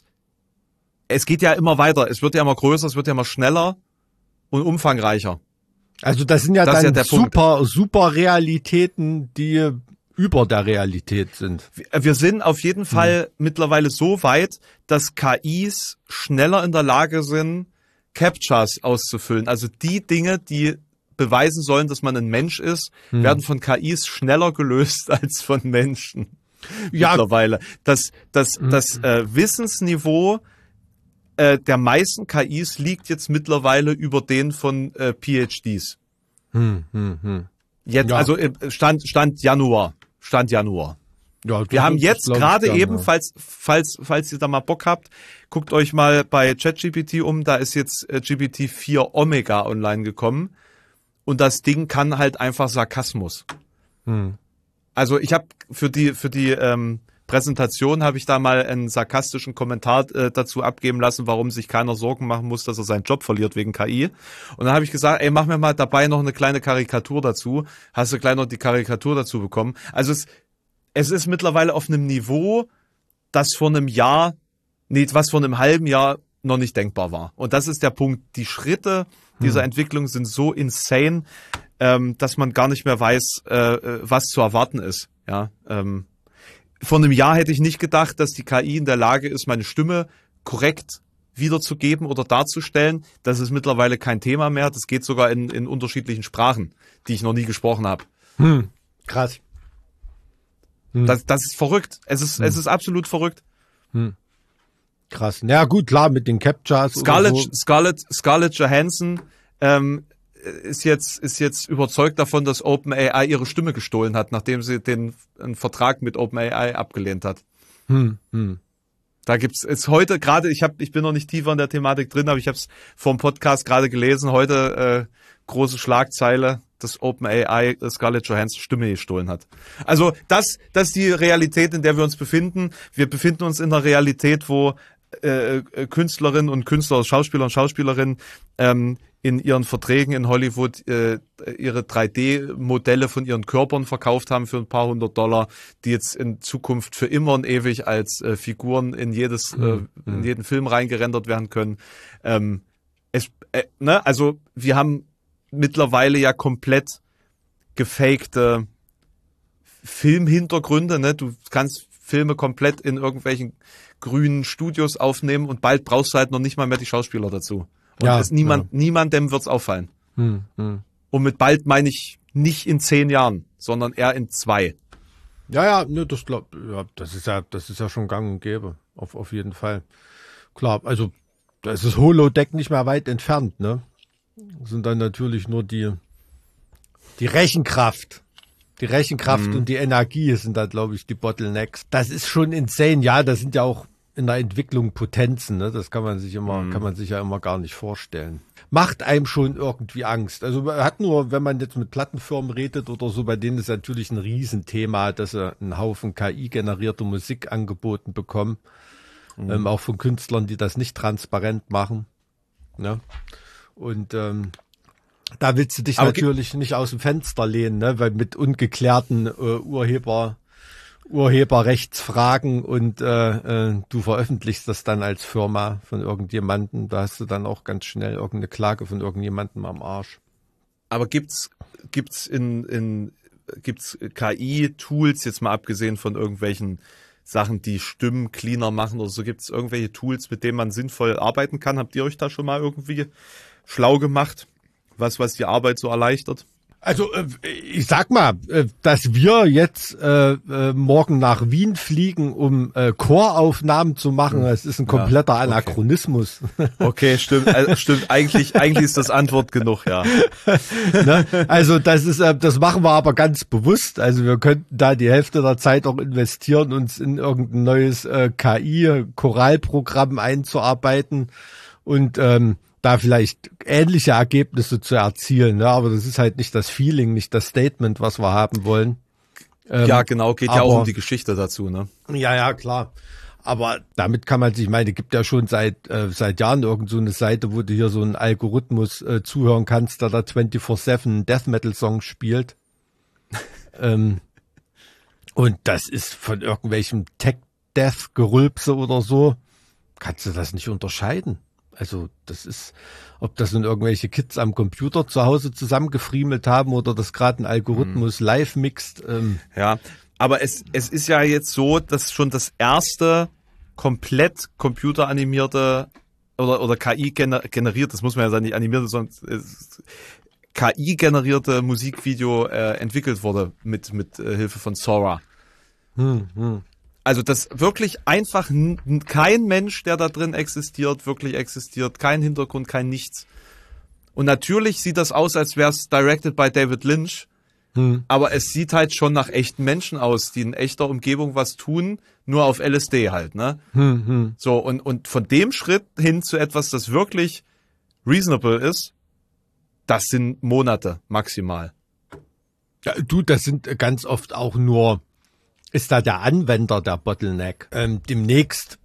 es geht ja immer weiter, es wird ja immer größer, es wird ja immer schneller und umfangreicher. Also das sind ja das dann ja super, Punkt. super Realitäten, die über der Realität sind. Wir sind auf jeden Fall mhm. mittlerweile so weit, dass K Is schneller in der Lage sind, Captchas auszufüllen. Also die Dinge, die beweisen sollen, dass man ein Mensch ist, hm. werden von K Is schneller gelöst als von Menschen. Ja. Mittlerweile. Das, das, hm. das äh, Wissensniveau äh, der meisten K Is liegt jetzt mittlerweile über den von äh, P H Ds. Hm, hm, hm. Jetzt, ja. also Stand, Stand Januar. Stand Januar. Ja, Wir haben jetzt gerade gern, eben, ja. falls, falls, falls ihr da mal Bock habt, guckt euch mal bei ChatGPT um, da ist jetzt äh, G P T vier Omega online gekommen und das Ding kann halt einfach Sarkasmus. Hm. Also ich habe für die, für die ähm, Präsentation habe ich da mal einen sarkastischen Kommentar äh, dazu abgeben lassen, warum sich keiner Sorgen machen muss, dass er seinen Job verliert wegen K I. Und dann habe ich gesagt, ey, mach mir mal dabei noch eine kleine Karikatur dazu. Hast du gleich noch die Karikatur dazu bekommen? Also es Es ist mittlerweile auf einem Niveau, das vor einem Jahr, nee, was vor einem halben Jahr noch nicht denkbar war. Und das ist der Punkt. Die Schritte dieser hm. Entwicklung sind so insane, ähm, dass man gar nicht mehr weiß, äh, was zu erwarten ist. Ja, ähm, vor einem Jahr hätte ich nicht gedacht, dass die K I in der Lage ist, meine Stimme korrekt wiederzugeben oder darzustellen. Das ist mittlerweile kein Thema mehr. Das geht sogar in, in unterschiedlichen Sprachen, die ich noch nie gesprochen habe. Hm. Krass. Hm. Das, das ist verrückt. Es ist, hm. es ist absolut verrückt. Hm. Krass. Na ja, gut, klar, mit den Captchas. Scarlett, so. Scarlett, Scarlett Johansson ähm, ist jetzt ist jetzt überzeugt davon, dass OpenAI ihre Stimme gestohlen hat, nachdem sie den einen Vertrag mit OpenAI abgelehnt hat. Hm. Hm. Da gibt's es heute gerade. Ich habe, ich bin noch nicht tiefer in der Thematik drin, aber ich habe es vor dem Podcast gerade gelesen. Heute äh, große Schlagzeile, dass OpenAI Scarlett Johansson Stimme gestohlen hat. Also das, das ist die Realität, in der wir uns befinden. Wir befinden uns in einer Realität, wo äh, Künstlerinnen und Künstler, Schauspieler und Schauspielerinnen ähm, in ihren Verträgen in Hollywood äh, ihre drei D-Modelle von ihren Körpern verkauft haben für ein paar hundert Dollar, die jetzt in Zukunft für immer und ewig als äh, Figuren in jedes mhm. äh, in jeden Film reingerendert werden können. Ähm, es, äh, ne? Also wir haben mittlerweile ja komplett gefakte Filmhintergründe. Ne? Du kannst Filme komplett in irgendwelchen grünen Studios aufnehmen und bald brauchst du halt noch nicht mal mehr die Schauspieler dazu. Und ja, es niemand, ja. niemandem wird's auffallen. Hm, hm. Und mit bald meine ich nicht in zehn Jahren, sondern eher in zwei. Ja, ja, ne, das glaub, ja, das ist ja, das ist ja schon gang und gäbe. Auf, auf jeden Fall. Klar, also, da ist das Holodeck nicht mehr weit entfernt, ne? Das sind dann natürlich nur die, die Rechenkraft. Die Rechenkraft mhm. und die Energie sind da, glaube ich, die Bottlenecks. Das ist schon insane. Ja, das sind ja auch in der Entwicklung Potenzen, ne? Das kann man sich immer, mhm. kann man sich ja immer gar nicht vorstellen. Macht einem schon irgendwie Angst. Also man hat nur, wenn man jetzt mit Plattenfirmen redet oder so, bei denen ist natürlich ein Riesenthema, dass sie einen Haufen K I-generierte Musik angeboten bekommen. Mhm. Ähm, auch von Künstlern, die das nicht transparent machen. Ne? Und ähm, da willst du dich Aber natürlich nicht aus dem Fenster lehnen, ne? Weil mit ungeklärten äh, Urheber Urheberrechtsfragen und äh, äh, du veröffentlichst das dann als Firma von irgendjemandem, da hast du dann auch ganz schnell irgendeine Klage von irgendjemandem am Arsch. Aber gibt's gibt's in in gibt's K I-Tools, jetzt mal abgesehen von irgendwelchen Sachen, die Stimmen cleaner machen oder so, gibt's irgendwelche Tools, mit denen man sinnvoll arbeiten kann? Habt ihr euch da schon mal irgendwie schlau gemacht, was was die Arbeit so erleichtert? Also ich sag mal, dass wir jetzt äh, morgen nach Wien fliegen, um äh, Choraufnahmen zu machen, das ist ein kompletter ja, okay. Anachronismus. Okay, stimmt, also, stimmt. Eigentlich, eigentlich ist das Antwort genug, ja. Ne? Also das ist, äh, das machen wir aber ganz bewusst. Also wir könnten da die Hälfte der Zeit auch investieren, uns in irgendein neues äh, K I-Choralprogramm einzuarbeiten und ähm, da vielleicht ähnliche Ergebnisse zu erzielen, ne? Aber das ist halt nicht das Feeling, nicht das Statement, was wir haben wollen. Ähm, ja, genau, geht aber, ja auch um die Geschichte dazu, ne? Ja, ja, klar. Aber damit kann man sich, ich meine, gibt ja schon seit äh, seit Jahren irgend so eine Seite, wo du hier so einen Algorithmus äh, zuhören kannst, der da vierundzwanzig sieben Death Metal Songs spielt. ähm, und das ist von irgendwelchem Tech-Death-Gerülpse oder so, kannst du das nicht unterscheiden. Also das ist, ob das nun irgendwelche Kids am Computer zu Hause zusammengefriemelt haben oder das gerade ein Algorithmus mhm. live mixt. Ähm. Ja, aber es es ist ja jetzt so, dass schon das erste komplett computeranimierte oder oder K I generiert, das muss man ja sagen, nicht animierte, sondern K I generierte Musikvideo äh, entwickelt wurde mit mit äh, Hilfe von Sora. Hm, hm. Also das wirklich einfach n- kein Mensch, der da drin existiert, wirklich existiert, kein Hintergrund, kein nichts. Und natürlich sieht das aus, als wäre es directed by David Lynch, Hm. aber es sieht halt schon nach echten Menschen aus, die in echter Umgebung was tun, nur auf L S D halt, ne? Hm, hm. So, und, und von dem Schritt hin zu etwas, das wirklich reasonable ist, das sind Monate maximal. Ja, du, das sind ganz oft auch nur, ist da der Anwender der Bottleneck. Ähm, demnächst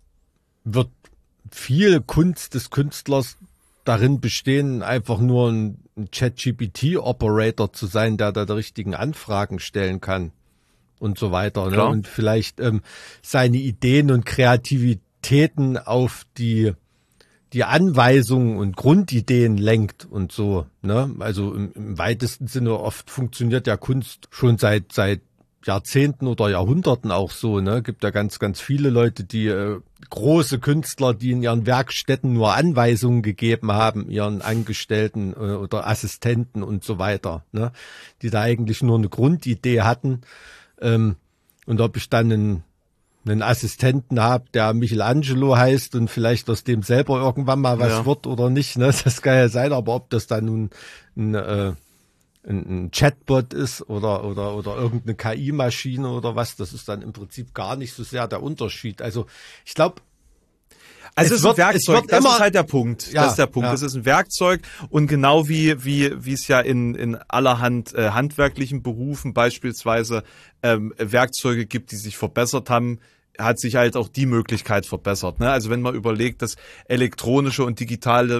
wird viel Kunst des Künstlers darin bestehen, einfach nur ein, ein Chat-G P T-Operator zu sein, der da die richtigen Anfragen stellen kann und so weiter. Ne? Und vielleicht ähm, seine Ideen und Kreativitäten auf die die Anweisungen und Grundideen lenkt und so. Ne? Also im, im weitesten Sinne oft funktioniert ja Kunst schon seit seit Jahrzehnten oder Jahrhunderten auch so. Ne? Gibt ja ganz, ganz viele Leute, die äh, große Künstler, die in ihren Werkstätten nur Anweisungen gegeben haben, ihren Angestellten äh, oder Assistenten und so weiter, ne? Die da eigentlich nur eine Grundidee hatten. Ähm, und ob ich dann einen, einen Assistenten habe, der Michelangelo heißt und vielleicht aus dem selber irgendwann mal was ja. wird oder nicht, ne? Das kann ja sein, aber ob das dann nun ein, äh, ein, ein Chatbot ist oder, oder, oder irgendeine K I-Maschine oder was, das ist dann im Prinzip gar nicht so sehr der Unterschied. Also ich glaube, Also es ist ein Werkzeug, das immer, ist halt der Punkt. Ja, das ist der Punkt. Ja. Das ist ein Werkzeug und genau wie wie wie es ja in in allerhand äh, handwerklichen Berufen beispielsweise ähm, Werkzeuge gibt, die sich verbessert haben, hat sich halt auch die Möglichkeit verbessert. Ne? Also wenn man überlegt, dass elektronische und digitale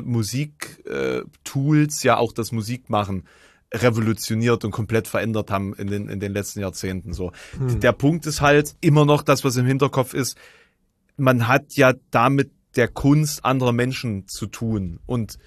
Musiktools äh, ja auch das Musikmachen revolutioniert und komplett verändert haben in den in den letzten Jahrzehnten. So hm. Der Punkt ist halt immer noch das, was im Hinterkopf ist. Man hat ja damit der Kunst anderer Menschen zu tun. Und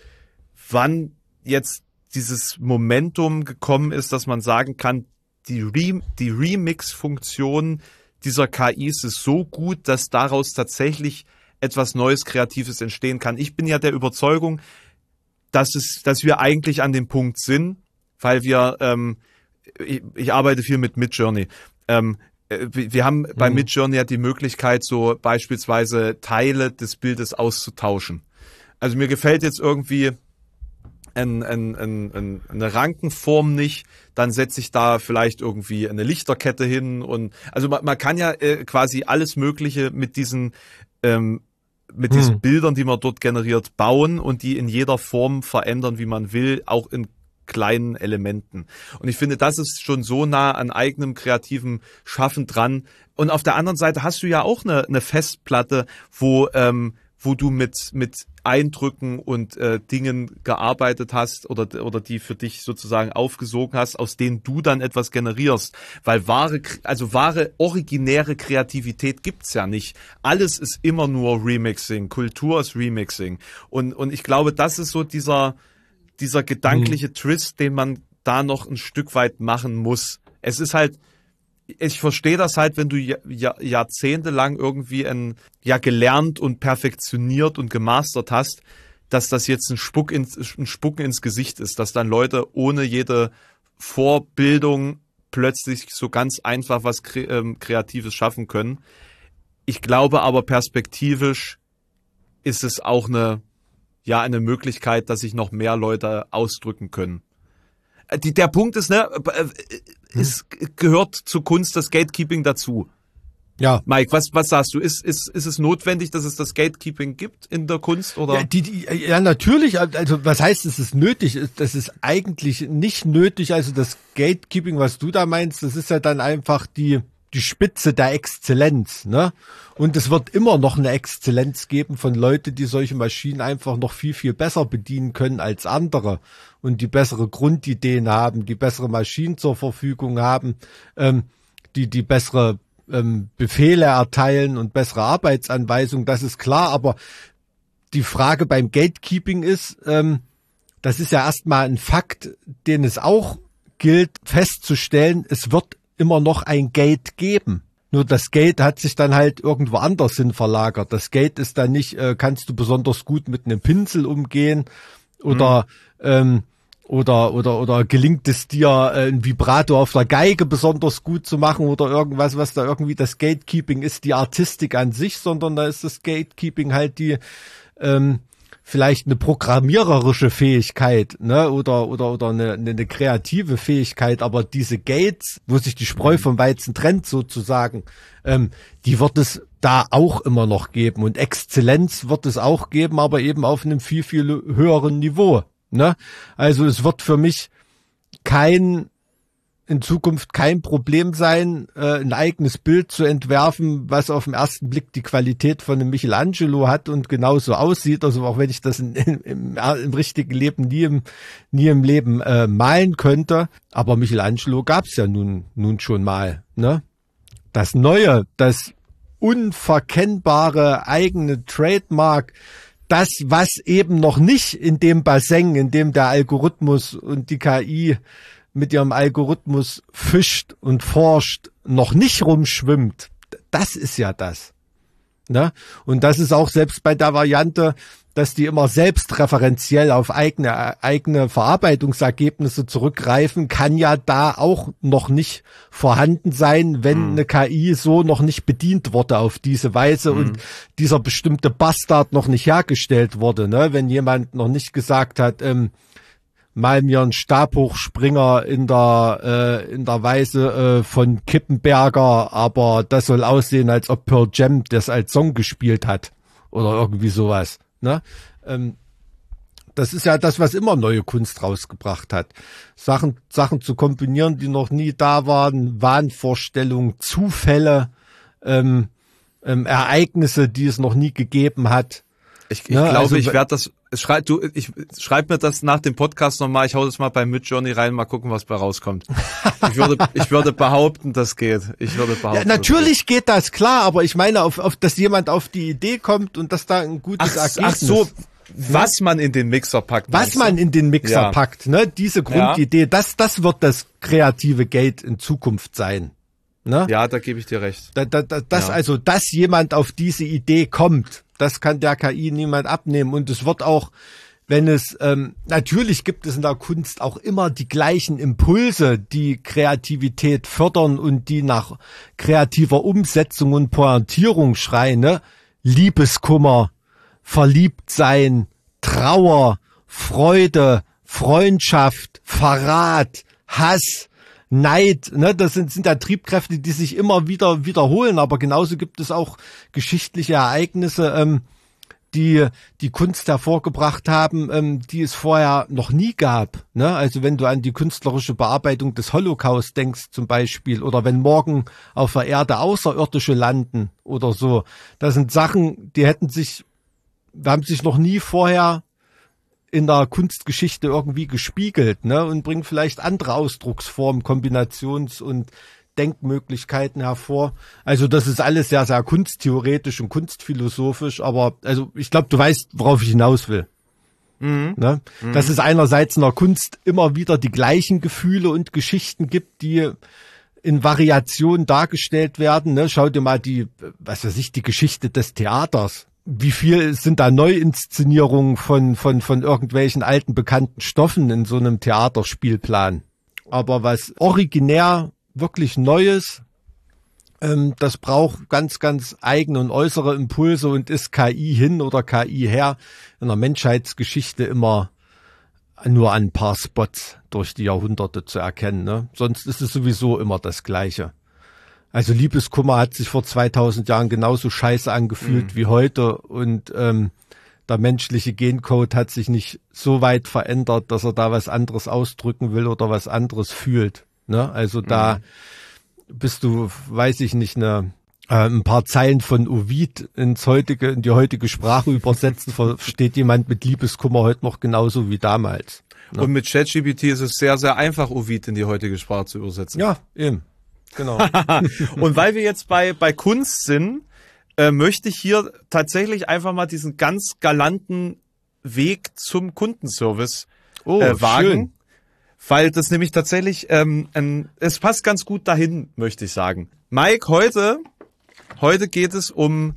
wann jetzt dieses Momentum gekommen ist, dass man sagen kann, die, Re- die Remix-Funktion dieser K Is ist so gut, dass daraus tatsächlich etwas Neues, Kreatives entstehen kann. Ich bin ja der Überzeugung, dass es, dass wir eigentlich an dem Punkt sind, weil wir, ähm, ich, ich arbeite viel mit Midjourney. Ähm, Wir haben bei mhm. Midjourney ja die Möglichkeit, so beispielsweise Teile des Bildes auszutauschen. Also mir gefällt jetzt irgendwie ein, ein, ein, ein, eine Rankenform nicht, dann setze ich da vielleicht irgendwie eine Lichterkette hin und also man, man kann ja äh, quasi alles Mögliche mit diesen ähm, mit diesen mhm. Bildern, die man dort generiert, bauen und die in jeder Form verändern, wie man will, auch in kleinen Elementen. Und ich finde, das ist schon so nah an eigenem kreativen Schaffen dran. Und auf der anderen Seite hast du ja auch eine, eine Festplatte, wo ähm, wo du mit mit Eindrücken und äh, Dingen gearbeitet hast oder oder die für dich sozusagen aufgesogen hast, aus denen du dann etwas generierst. Weil wahre, also wahre originäre Kreativität gibt's ja nicht. Alles ist immer nur Remixing. Kultur ist Remixing. Und und ich glaube, das ist so dieser dieser gedankliche hm. Twist, den man da noch ein Stück weit machen muss. Es ist halt, ich verstehe das halt, wenn du Jahr, Jahr, jahrzehntelang irgendwie ein, ja, gelernt und perfektioniert und gemastert hast, dass das jetzt ein Spuck ins, ein Spucken ins Gesicht ist, dass dann Leute ohne jede Vorbildung plötzlich so ganz einfach was Kre- ähm, Kreatives schaffen können. Ich glaube aber perspektivisch ist es auch eine, ja, eine Möglichkeit, dass sich noch mehr Leute ausdrücken können. Die, der Punkt ist, ne, es gehört zur Kunst das Gatekeeping dazu. Ja. Mike, was, was sagst du? Ist, ist, ist es notwendig, dass es das Gatekeeping gibt in der Kunst, oder? Ja, die, die, ja, natürlich. Also, was heißt, es ist nötig? Das ist eigentlich nicht nötig. Also, das Gatekeeping, was du da meinst, das ist ja dann einfach die, die Spitze der Exzellenz, ne? Und es wird immer noch eine Exzellenz geben von Leuten, die solche Maschinen einfach noch viel, viel besser bedienen können als andere und die bessere Grundideen haben, die bessere Maschinen zur Verfügung haben, ähm, die, die bessere ähm, Befehle erteilen und bessere Arbeitsanweisungen, das ist klar, aber die Frage beim Gatekeeping ist, ähm, das ist ja erstmal ein Fakt, den es auch gilt festzustellen, es wird immer noch ein Gate geben. Nur das Gate hat sich dann halt irgendwo anders hin verlagert. Das Gate ist dann nicht, äh, kannst du besonders gut mit einem Pinsel umgehen oder mhm. ähm, oder oder oder gelingt es dir, äh, ein Vibrato auf der Geige besonders gut zu machen oder irgendwas, was da irgendwie das Gatekeeping ist, die Artistik an sich, sondern da ist das Gatekeeping halt die ähm, vielleicht eine programmiererische Fähigkeit, ne, oder oder oder eine, eine, eine kreative Fähigkeit, aber diese Gates, wo sich die Spreu vom Weizen trennt sozusagen, ähm, die wird es da auch immer noch geben und Exzellenz wird es auch geben, aber eben auf einem viel viel höheren Niveau, ne? Also es wird für mich kein in Zukunft kein Problem sein, äh, ein eigenes Bild zu entwerfen, was auf den ersten Blick die Qualität von einem Michelangelo hat und genauso aussieht. Also auch wenn ich das in, in, im, im richtigen Leben nie im, nie im Leben äh, malen könnte. Aber Michelangelo gab's ja nun, nun schon mal. Ne? Das Neue, das unverkennbare eigene Trademark, das, was eben noch nicht in dem Bassin, in dem der Algorithmus und die K I mit ihrem Algorithmus fischt und forscht, noch nicht rumschwimmt, das ist ja das. Ne? Und das ist auch selbst bei der Variante, dass die immer selbstreferenziell auf eigene, eigene Verarbeitungsergebnisse zurückgreifen, kann ja da auch noch nicht vorhanden sein, wenn mhm. eine K I so noch nicht bedient wurde auf diese Weise mhm. und dieser bestimmte Bastard noch nicht hergestellt wurde. Ne? Wenn jemand noch nicht gesagt hat, ähm, mal mir einen Stabhochspringer in der äh, in der Weise äh, von Kippenberger, aber das soll aussehen, als ob Pearl Jam das als Song gespielt hat oder irgendwie sowas. Ne? Ähm, das ist ja das, was immer neue Kunst rausgebracht hat. Sachen Sachen zu kombinieren, die noch nie da waren, Wahnvorstellungen, Zufälle, ähm, ähm, Ereignisse, die es noch nie gegeben hat. Ich, ich ja, glaube, also, ich werde das, schrei, du, ich schreib mir das nach dem Podcast nochmal, ich hau das mal bei Midjourney rein, mal gucken, was bei rauskommt. Ich würde, ich würde behaupten, das geht. Ich würde behaupten. Ja, natürlich das geht. geht das, klar, aber ich meine, auf, auf, dass jemand auf die Idee kommt und dass da ein gutes ach, Ergebnis. Ach so, was man in den Mixer packt. Was man in den Mixer ja. packt, ne, diese Grundidee, ja. das, das wird das kreative Gate in Zukunft sein. Ne? Ja, da gebe ich dir recht. Da, da, da, das, ja. also, dass jemand auf diese Idee kommt, das kann der K I niemand abnehmen. Und es wird auch, wenn es, ähm, natürlich gibt es in der Kunst auch immer die gleichen Impulse, die Kreativität fördern und die nach kreativer Umsetzung und Pointierung schreien, ne? Liebeskummer, Verliebtsein, Trauer, Freude, Freundschaft, Verrat, Hass, Neid, ne, das sind, sind ja Triebkräfte, die sich immer wieder wiederholen, aber genauso gibt es auch geschichtliche Ereignisse, ähm, die die Kunst hervorgebracht haben, ähm, die es vorher noch nie gab. Ne? Also wenn du an die künstlerische Bearbeitung des Holocaust denkst zum Beispiel, oder wenn morgen auf der Erde Außerirdische landen oder so, das sind Sachen, die hätten sich, haben sich noch nie vorher in der Kunstgeschichte irgendwie gespiegelt, ne, und bringen vielleicht andere Ausdrucksformen, Kombinations- und Denkmöglichkeiten hervor. Also das ist alles sehr, sehr kunsttheoretisch und kunstphilosophisch, aber also ich glaube, du weißt, worauf ich hinaus will. Mhm. Ne? Mhm. Dass es einerseits in der Kunst immer wieder die gleichen Gefühle und Geschichten gibt, die in Variationen dargestellt werden. Ne? Schau dir mal die, was weiß ich, die Geschichte des Theaters. Wie viel sind da Neuinszenierungen von, von, von irgendwelchen alten, bekannten Stoffen in so einem Theaterspielplan? Aber was originär, wirklich Neues, ähm, das braucht ganz, ganz eigene und äußere Impulse und ist K I hin oder K I her in der Menschheitsgeschichte immer nur an ein paar Spots durch die Jahrhunderte zu erkennen. Ne? Sonst ist es sowieso immer das Gleiche. Also Liebeskummer hat sich vor zweitausend Jahren genauso scheiße angefühlt mhm. wie heute und ähm, der menschliche Gencode hat sich nicht so weit verändert, dass er da was anderes ausdrücken will oder was anderes fühlt. Ne? Also da mhm. bist du, weiß ich nicht, eine, äh, ein paar Zeilen von Ovid ins heutige, in die heutige Sprache übersetzen, versteht jemand mit Liebeskummer heute noch genauso wie damals. Ne? Und mit ChatGPT ist es sehr, sehr einfach, Ovid in die heutige Sprache zu übersetzen. Ja, eben. Genau. Und weil wir jetzt bei, bei Kunst sind, äh, möchte ich hier tatsächlich einfach mal diesen ganz galanten Weg zum Kundenservice oh, äh, wagen. Schön. Weil das nämlich tatsächlich, ähm, ein, es passt ganz gut dahin, möchte ich sagen. Mike, heute, heute geht es um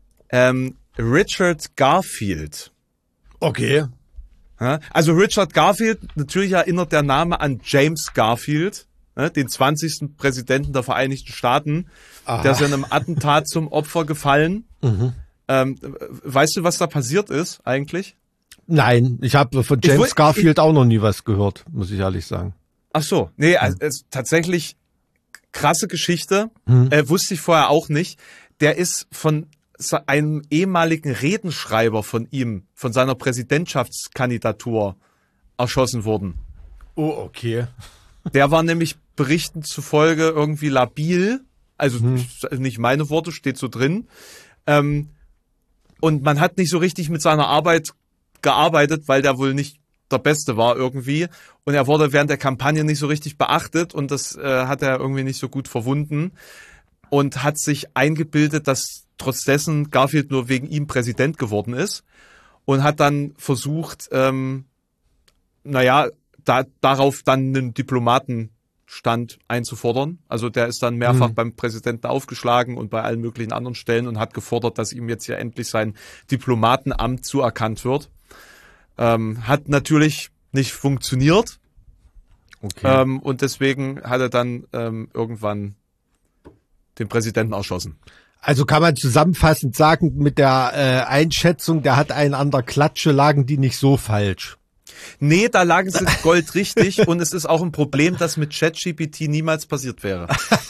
ähm, Richard Garfield. Okay. Ja, also Richard Garfield, natürlich erinnert der Name an James Garfield, den zwanzigsten Präsidenten der Vereinigten Staaten. Aha. Der ist in einem Attentat zum Opfer gefallen. Mhm. Ähm, weißt du, was da passiert ist eigentlich? Nein, ich habe von James wollt, Garfield ich, auch noch nie was gehört, muss ich ehrlich sagen. Ach so, nee, also, es, tatsächlich krasse Geschichte, hm. äh, wusste ich vorher auch nicht. Der ist von einem ehemaligen Redenschreiber von ihm, von seiner Präsidentschaftskandidatur erschossen worden. Oh, okay. Der war nämlich Berichten zufolge irgendwie labil, also hm. nicht meine Worte, steht so drin. Ähm, und man hat nicht so richtig mit seiner Arbeit gearbeitet, weil der wohl nicht der Beste war irgendwie. Und er wurde während der Kampagne nicht so richtig beachtet und das äh, hat er irgendwie nicht so gut verwunden und hat sich eingebildet, dass trotz dessen Garfield nur wegen ihm Präsident geworden ist und hat dann versucht, ähm, naja, da, darauf dann einen Diplomatenstand einzufordern. Also der ist dann mehrfach mhm. beim Präsidenten aufgeschlagen und bei allen möglichen anderen Stellen und hat gefordert, dass ihm jetzt ja endlich sein Diplomatenamt zuerkannt wird. Ähm, hat natürlich nicht funktioniert. Okay. Ähm, und deswegen hat er dann ähm, irgendwann den Präsidenten erschossen. Also kann man zusammenfassend sagen, mit der äh, Einschätzung, der hat einen an der Klatsche, lagen die nicht so falsch. Nee, da lagen sie goldrichtig und es ist auch ein Problem, das mit ChatGPT niemals passiert wäre.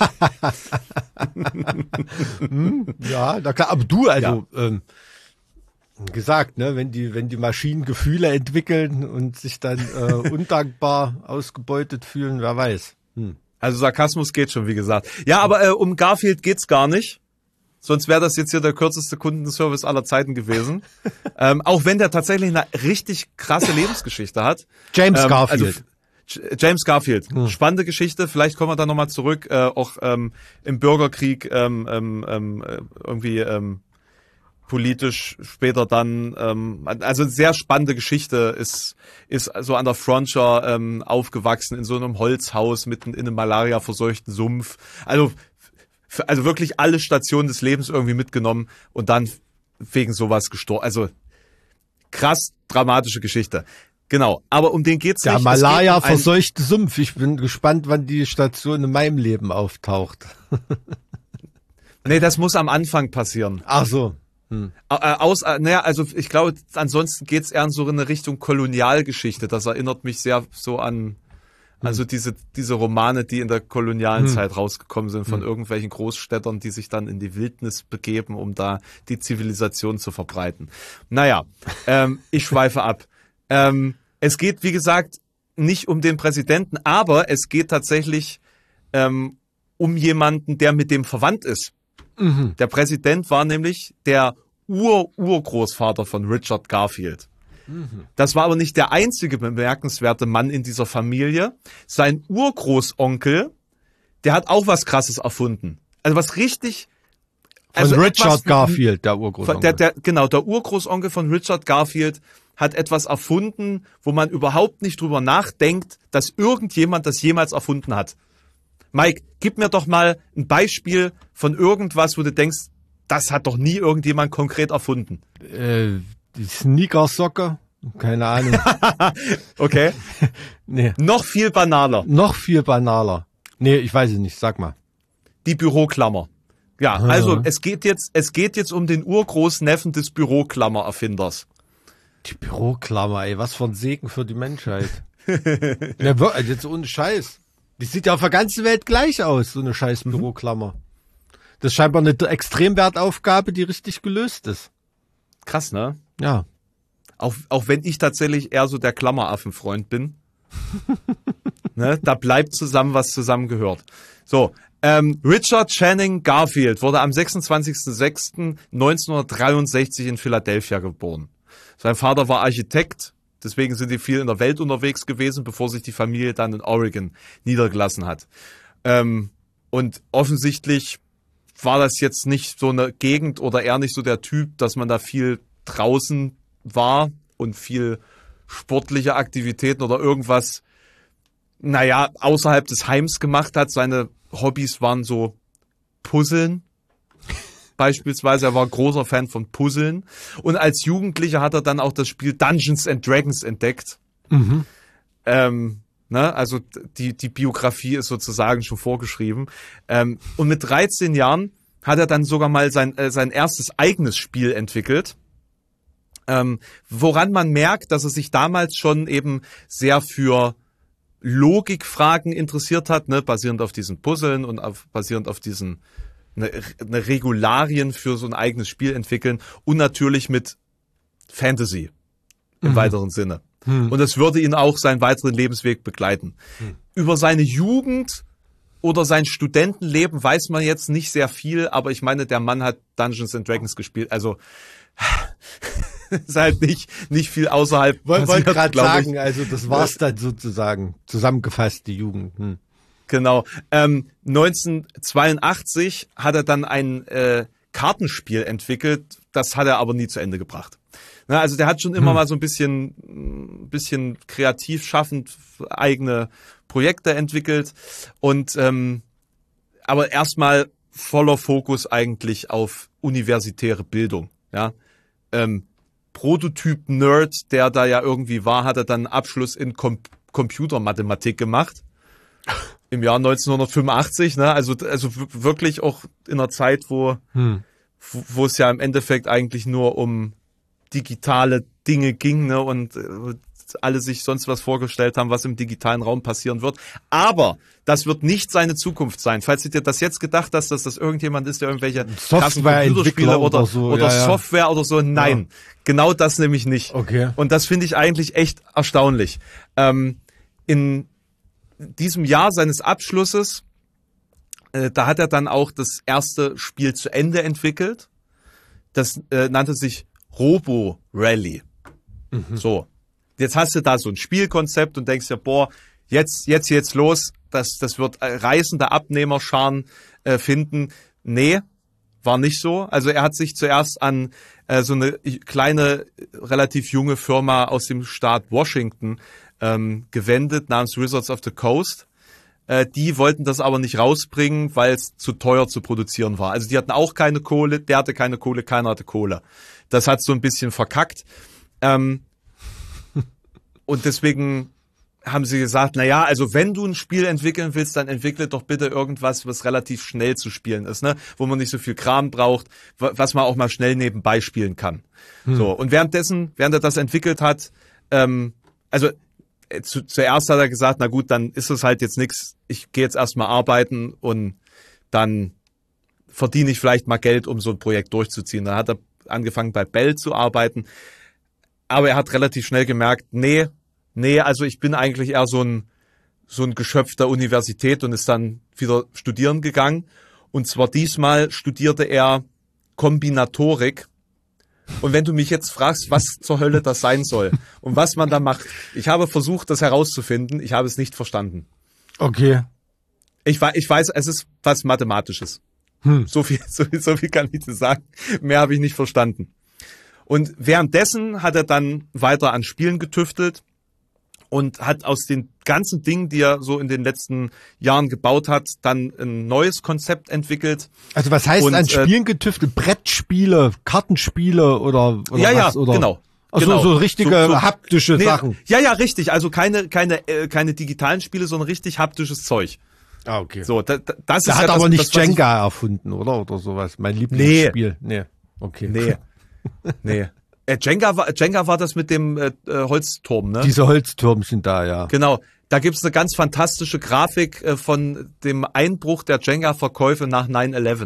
hm, ja, da kann, aber du, also ja. ähm, gesagt, ne, wenn die, wenn die Maschinen Gefühle entwickeln und sich dann äh, undankbar ausgebeutet fühlen, wer weiß. Hm. Also Sarkasmus geht schon, wie gesagt. Ja, aber äh, um Garfield geht's gar nicht. Sonst wäre das jetzt hier der kürzeste Kundenservice aller Zeiten gewesen. ähm, auch wenn der tatsächlich eine richtig krasse Lebensgeschichte hat. James ähm, Garfield. Also, James Garfield. Hm. Spannende Geschichte. Vielleicht kommen wir da nochmal zurück. Äh, auch ähm, im Bürgerkrieg ähm, ähm, ähm, irgendwie ähm, politisch später dann. Ähm, also sehr spannende Geschichte. Ist ist so an der Frontier ähm, aufgewachsen in so einem Holzhaus mitten in einem Malaria-verseuchten Sumpf. Also Also wirklich alle Stationen des Lebens irgendwie mitgenommen und dann wegen sowas gestorben. Also krass dramatische Geschichte. Genau, aber um den geht's Der nicht. Der Malaria-verseuchte um Sumpf. Ich bin gespannt, wann die Station in meinem Leben auftaucht. Nee, das muss am Anfang passieren. Ach so. Hm. Aus, naja, also ich glaube, ansonsten geht's eher in so eine Richtung Kolonialgeschichte. Das erinnert mich sehr so an... Also diese diese Romane, die in der kolonialen hm. Zeit rausgekommen sind von hm. irgendwelchen Großstädtern, die sich dann in die Wildnis begeben, um da die Zivilisation zu verbreiten. Naja, ähm, ich schweife ab. Ähm, es geht, wie gesagt, nicht um den Präsidenten, aber es geht tatsächlich ähm, um jemanden, der mit dem verwandt ist. Mhm. Der Präsident war nämlich der Ur-Urgroßvater von Richard Garfield. Das war aber nicht der einzige bemerkenswerte Mann in dieser Familie. Sein Urgroßonkel, der hat auch was Krasses erfunden. Also was richtig... Von also Richard Garfield, der Urgroßonkel. Der, der, genau, der Urgroßonkel von Richard Garfield hat etwas erfunden, wo man überhaupt nicht drüber nachdenkt, dass irgendjemand das jemals erfunden hat. Mike, gib mir doch mal ein Beispiel von irgendwas, wo du denkst, das hat doch nie irgendjemand konkret erfunden. Äh... Die Sneakersocke? Keine Ahnung. Okay. Nee. Noch viel banaler. Noch viel banaler. Nee, ich weiß es nicht. Sag mal. Die Büroklammer. Ja, ah. also es geht jetzt, es geht jetzt um den Urgroßneffen des Büroklammererfinders. Die Büroklammer, ey, was für ein Segen für die Menschheit. Ja, wirklich, jetzt ohne Scheiß. Die sieht ja auf der ganzen Welt gleich aus, so eine scheiß Büroklammer. Das ist scheinbar eine Extremwertaufgabe, die richtig gelöst ist. Krass, ne? Ja. Auch, auch wenn ich tatsächlich eher so der Klammeraffenfreund bin. Ne? Da bleibt zusammen, was zusammengehört. So, ähm, Richard Channing Garfield wurde am sechsundzwanzigsten sechsten neunzehnhundertdreiundsechzig in Philadelphia geboren. Sein Vater war Architekt, deswegen sind die viel in der Welt unterwegs gewesen, bevor sich die Familie dann in Oregon niedergelassen hat. Ähm, und offensichtlich war das jetzt nicht so eine Gegend oder eher nicht so der Typ, dass man da viel draußen war und viel sportliche Aktivitäten oder irgendwas, naja, außerhalb des Heims gemacht hat. Seine Hobbys waren so Puzzeln. Beispielsweise, er war großer Fan von Puzzeln. Und als Jugendlicher hat er dann auch das Spiel Dungeons and Dragons entdeckt. Mhm. Ähm, ne, also die, die Biografie ist sozusagen schon vorgeschrieben. Ähm, und mit dreizehn Jahren hat er dann sogar mal sein, äh, sein erstes eigenes Spiel entwickelt. ähm, woran man merkt, dass er sich damals schon eben sehr für Logikfragen interessiert hat, ne, basierend auf diesen Puzzeln und auf, basierend auf diesen eine, eine Regularien für so ein eigenes Spiel entwickeln und natürlich mit Fantasy im mhm. weiteren Sinne. Mhm. Und das würde ihn auch seinen weiteren Lebensweg begleiten. Mhm. Über seine Jugend oder sein Studentenleben weiß man jetzt nicht sehr viel, aber ich meine, der Mann hat Dungeons and Dragons gespielt, also ist halt nicht nicht viel außerhalb. Wollte wollt gerade sagen, also das war's dann sozusagen zusammengefasst, die Jugend. Hm. Genau. Ähm, neunzehnhundertzweiundachtzig hat er dann ein äh, Kartenspiel entwickelt, das hat er aber nie zu Ende gebracht. Na, also der hat schon immer hm. mal so ein bisschen, ein bisschen kreativ schaffend eigene Projekte entwickelt und ähm, aber erstmal voller Fokus eigentlich auf universitäre Bildung. Ja, ähm, Prototyp-Nerd, der da ja irgendwie war, hat er dann einen Abschluss in Com- Computermathematik gemacht. Im Jahr neunzehnhundertfünfundachtzig, ne? Also, also w- wirklich auch in einer Zeit, wo, hm. wo, wo es ja im Endeffekt eigentlich nur um digitale Dinge ging, ne? Und äh, alle sich sonst was vorgestellt haben, was im digitalen Raum passieren wird. Aber das wird nicht seine Zukunft sein. Falls du dir das jetzt gedacht hast, dass das irgendjemand ist, der irgendwelche krassen Computerspiele oder, oder, so, oder ja, ja. Software oder so, nein. Ja. Genau das nämlich nicht. Okay. Und das finde ich eigentlich echt erstaunlich. Ähm, in diesem Jahr seines Abschlusses, äh, da hat er dann auch das erste Spiel zu Ende entwickelt. Das äh, nannte sich Robo Rally. Mhm. So. Jetzt hast du da so ein Spielkonzept und denkst dir, boah, jetzt, jetzt, jetzt los, das, das wird reißende Abnehmerscharen äh, finden. Nee, war nicht so. Also er hat sich zuerst an äh, so eine kleine, relativ junge Firma aus dem Staat Washington ähm, gewendet, namens Wizards of the Coast. Äh, die wollten das aber nicht rausbringen, weil es zu teuer zu produzieren war. Also die hatten auch keine Kohle, der hatte keine Kohle, keiner hatte Kohle. Das hat so ein bisschen verkackt. Ähm, Und deswegen haben sie gesagt, na ja, also wenn du ein Spiel entwickeln willst, dann entwickle doch bitte irgendwas, was relativ schnell zu spielen ist, ne, wo man nicht so viel Kram braucht, was man auch mal schnell nebenbei spielen kann. Hm. So. Und währenddessen, während er das entwickelt hat, ähm, also äh, zu, zuerst hat er gesagt, na gut, dann ist es halt jetzt nichts. Ich gehe jetzt erstmal arbeiten und dann verdiene ich vielleicht mal Geld, um so ein Projekt durchzuziehen. Dann hat er angefangen bei Bell zu arbeiten. Aber er hat relativ schnell gemerkt, nee, nee, also ich bin eigentlich eher so ein, so ein Geschöpf der Universität und ist dann wieder studieren gegangen. Und zwar diesmal studierte er Kombinatorik. Und wenn du mich jetzt fragst, was zur Hölle das sein soll und was man da macht, ich habe versucht, das herauszufinden, ich habe es nicht verstanden. Okay. Ich, ich weiß, es ist was Mathematisches. Hm. So viel, so viel, so viel kann ich dir sagen. Mehr habe ich nicht verstanden. Und währenddessen hat er dann weiter an Spielen getüftelt und hat aus den ganzen Dingen, die er so in den letzten Jahren gebaut hat, dann ein neues Konzept entwickelt. Also was heißt und, an Spielen getüftelt? Brettspiele, Kartenspiele oder, oder ja, was? Ja, oder? genau. Also genau. so richtige so, so, haptische nee, Sachen. Ja, ja, richtig. Also keine, keine, äh, keine digitalen Spiele, sondern richtig haptisches Zeug. Ah, okay. So, da, da, das der ist hat ja aber das, nicht das, Jenga ich... erfunden, oder? Oder sowas. Mein Lieblingsspiel. Nee. Nee. Okay. Nee. Nee. Äh, Jenga war, Jenga war das mit dem äh, Holzturm, ne? Diese Holztürmchen da, ja. Genau. Da gibt's eine ganz fantastische Grafik äh, von dem Einbruch der Jenga-Verkäufe nach neun elf.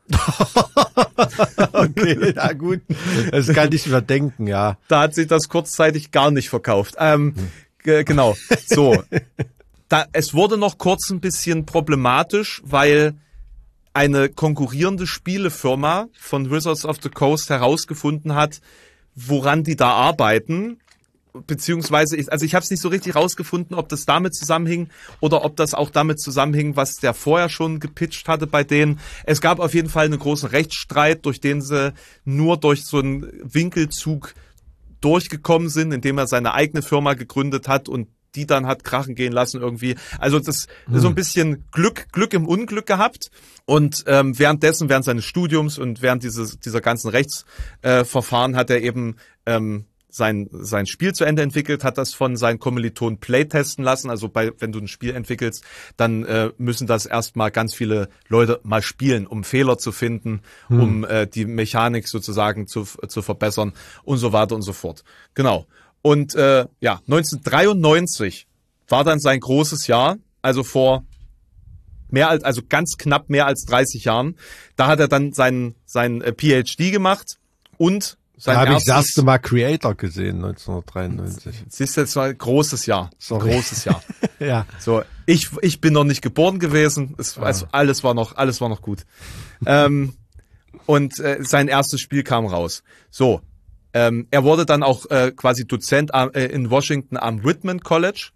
Okay, na gut. Das kann ich mir denken, ja. Da hat sich das kurzzeitig gar nicht verkauft. Ähm, hm. g- genau. So. Da, es wurde noch kurz ein bisschen problematisch, weil eine konkurrierende Spielefirma von Wizards of the Coast herausgefunden hat, woran die da arbeiten, beziehungsweise, ich, also ich habe es nicht so richtig rausgefunden, ob das damit zusammenhing oder ob das auch damit zusammenhing, was der vorher schon gepitcht hatte bei denen. Es gab auf jeden Fall einen großen Rechtsstreit, durch den sie nur durch so einen Winkelzug durchgekommen sind, indem er seine eigene Firma gegründet hat und die dann hat krachen gehen lassen irgendwie. Also das hm. so ein bisschen Glück, Glück im Unglück gehabt. Und ähm, währenddessen, während seines Studiums und während dieses, dieser ganzen Rechtsverfahren äh, hat er eben ähm, sein sein Spiel zu Ende entwickelt, hat das von seinen Kommilitonen playtesten lassen. Also bei wenn du ein Spiel entwickelst, dann äh, müssen das erstmal ganz viele Leute mal spielen, um Fehler zu finden, hm. um äh, die Mechanik sozusagen zu zu verbessern und so weiter und so fort. Genau. Und äh, ja, neunzehnhundertdreiundneunzig war dann sein großes Jahr, also vor mehr als also ganz knapp mehr als dreißig Jahren. Da hat er dann seinen seinen äh, P H D gemacht und sein da habe erstes, ich das erste Mal Creator gesehen, neunzehnhundertdreiundneunzig. Siehst du, jetzt war ein großes Jahr. Sorry. Großes Jahr. Ja. So, ich, ich bin noch nicht geboren gewesen. Es, ah. also alles war noch, alles war noch gut. ähm, und äh, sein erstes Spiel kam raus. So, ähm, er wurde dann auch äh, quasi Dozent äh, in Washington am Whitman College.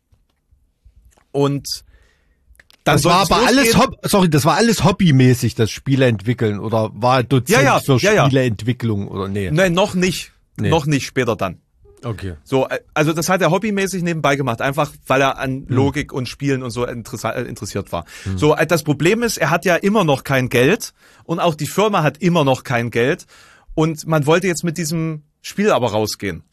Und dann das war aber alles, Hobby, sorry, das war alles hobbymäßig, das Spiele entwickeln, oder war Dozent ja, ja, für ja, Spieleentwicklung oder nee? Nein, noch nicht, nee. noch nicht, später dann. Okay. So, also das hat er hobbymäßig nebenbei gemacht, einfach weil er an Logik hm. und Spielen und so interessiert war. Hm. So, das Problem ist, er hat ja immer noch kein Geld und auch die Firma hat immer noch kein Geld und man wollte jetzt mit diesem Spiel aber rausgehen.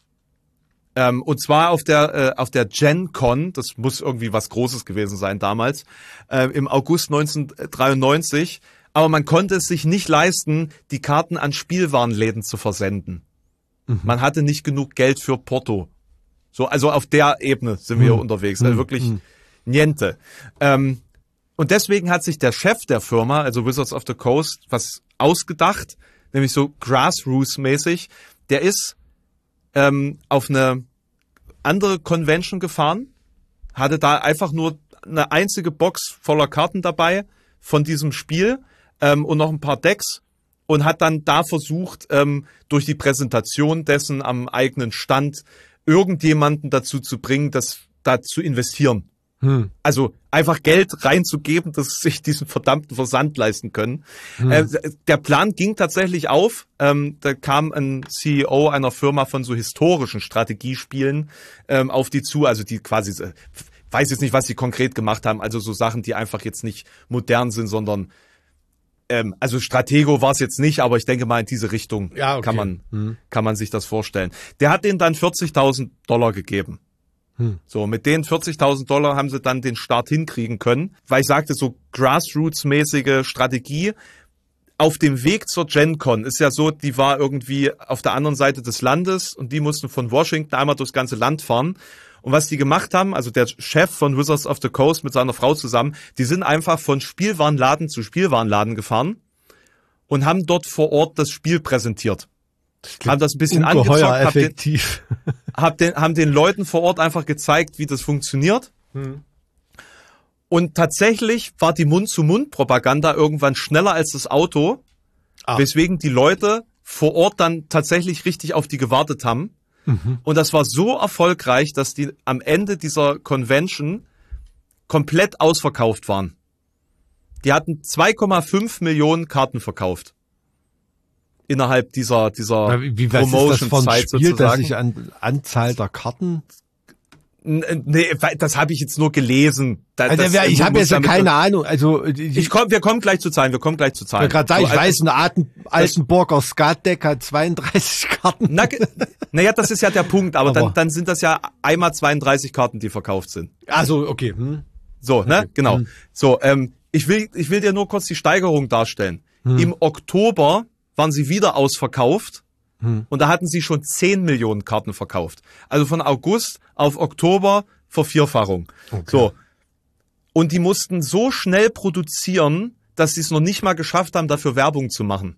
Ähm, und zwar auf der äh, auf der Gen Con, das muss irgendwie was Großes gewesen sein damals, äh, im August neunzehnhundertdreiundneunzig. Aber man konnte es sich nicht leisten, die Karten an Spielwarenläden zu versenden. Mhm. Man hatte nicht genug Geld für Porto. So, also auf der Ebene sind wir mhm. unterwegs, also wirklich mhm. niente. Ähm, und deswegen hat sich der Chef der Firma, also Wizards of the Coast, was ausgedacht, nämlich so Grassroots-mäßig. Der ist Ähm, auf eine andere Convention gefahren, hatte da einfach nur eine einzige Box voller Karten dabei von diesem Spiel ähm, und noch ein paar Decks und hat dann da versucht, ähm, durch die Präsentation dessen am eigenen Stand irgendjemanden dazu zu bringen, das da zu investieren. Hm. Also einfach Geld reinzugeben, dass sie sich diesen verdammten Versand leisten können. Hm. Äh, der Plan ging tatsächlich auf. Ähm, da kam ein C E O einer Firma von so historischen Strategiespielen ähm, auf die zu, also die quasi, äh, weiß jetzt nicht, was sie konkret gemacht haben, also so Sachen, die einfach jetzt nicht modern sind, sondern ähm, also Stratego war es jetzt nicht, aber ich denke mal in diese Richtung ja, okay. kann man hm. kann man sich das vorstellen. Der hat denen dann vierzigtausend Dollar gegeben. So, mit den vierzigtausend Dollar haben sie dann den Start hinkriegen können, weil ich sagte, so Grassroots-mäßige Strategie auf dem Weg zur Gen Con ist ja so, die war irgendwie auf der anderen Seite des Landes und die mussten von Washington einmal durchs ganze Land fahren. Und was die gemacht haben, also der Chef von Wizards of the Coast mit seiner Frau zusammen, die sind einfach von Spielwarenladen zu Spielwarenladen gefahren und haben dort vor Ort das Spiel präsentiert. Das haben das ein bisschen angezockt, hab den, hab den, haben den Leuten vor Ort einfach gezeigt, wie das funktioniert. Hm. Und tatsächlich war die Mund-zu-Mund-Propaganda irgendwann schneller als das Auto, ah. weswegen die Leute vor Ort dann tatsächlich richtig auf die gewartet haben. Mhm. Und das war so erfolgreich, dass die am Ende dieser Convention komplett ausverkauft waren. Die hatten zwei Komma fünf Millionen Karten verkauft. Innerhalb dieser, dieser Promotion-Zeit sozusagen. Das sich an Anzahl der Karten? Nee, das habe ich jetzt nur gelesen. Das, also, das, ich habe jetzt ja keine Ahnung. Also ich, ich komm, wir kommen gleich zu Zahlen. Wir kommen gleich zu Zahlen. Ich, sagen, so, ich weiß, ein Alten, Altenburger Skatdeck hat zweiunddreißig Karten. Na, naja, das ist ja der Punkt. Aber, aber dann, dann sind das ja einmal zweiunddreißig Karten, die verkauft sind. Also okay. Hm. So, ne, okay. Genau. Hm. So, ähm, ich will, ich will dir nur kurz die Steigerung darstellen. Hm. Im Oktober waren sie wieder ausverkauft hm. und da hatten sie schon zehn Millionen Karten verkauft. Also von August auf Oktober Vervierfachung. Okay. So. Und die mussten so schnell produzieren, dass sie es noch nicht mal geschafft haben, dafür Werbung zu machen.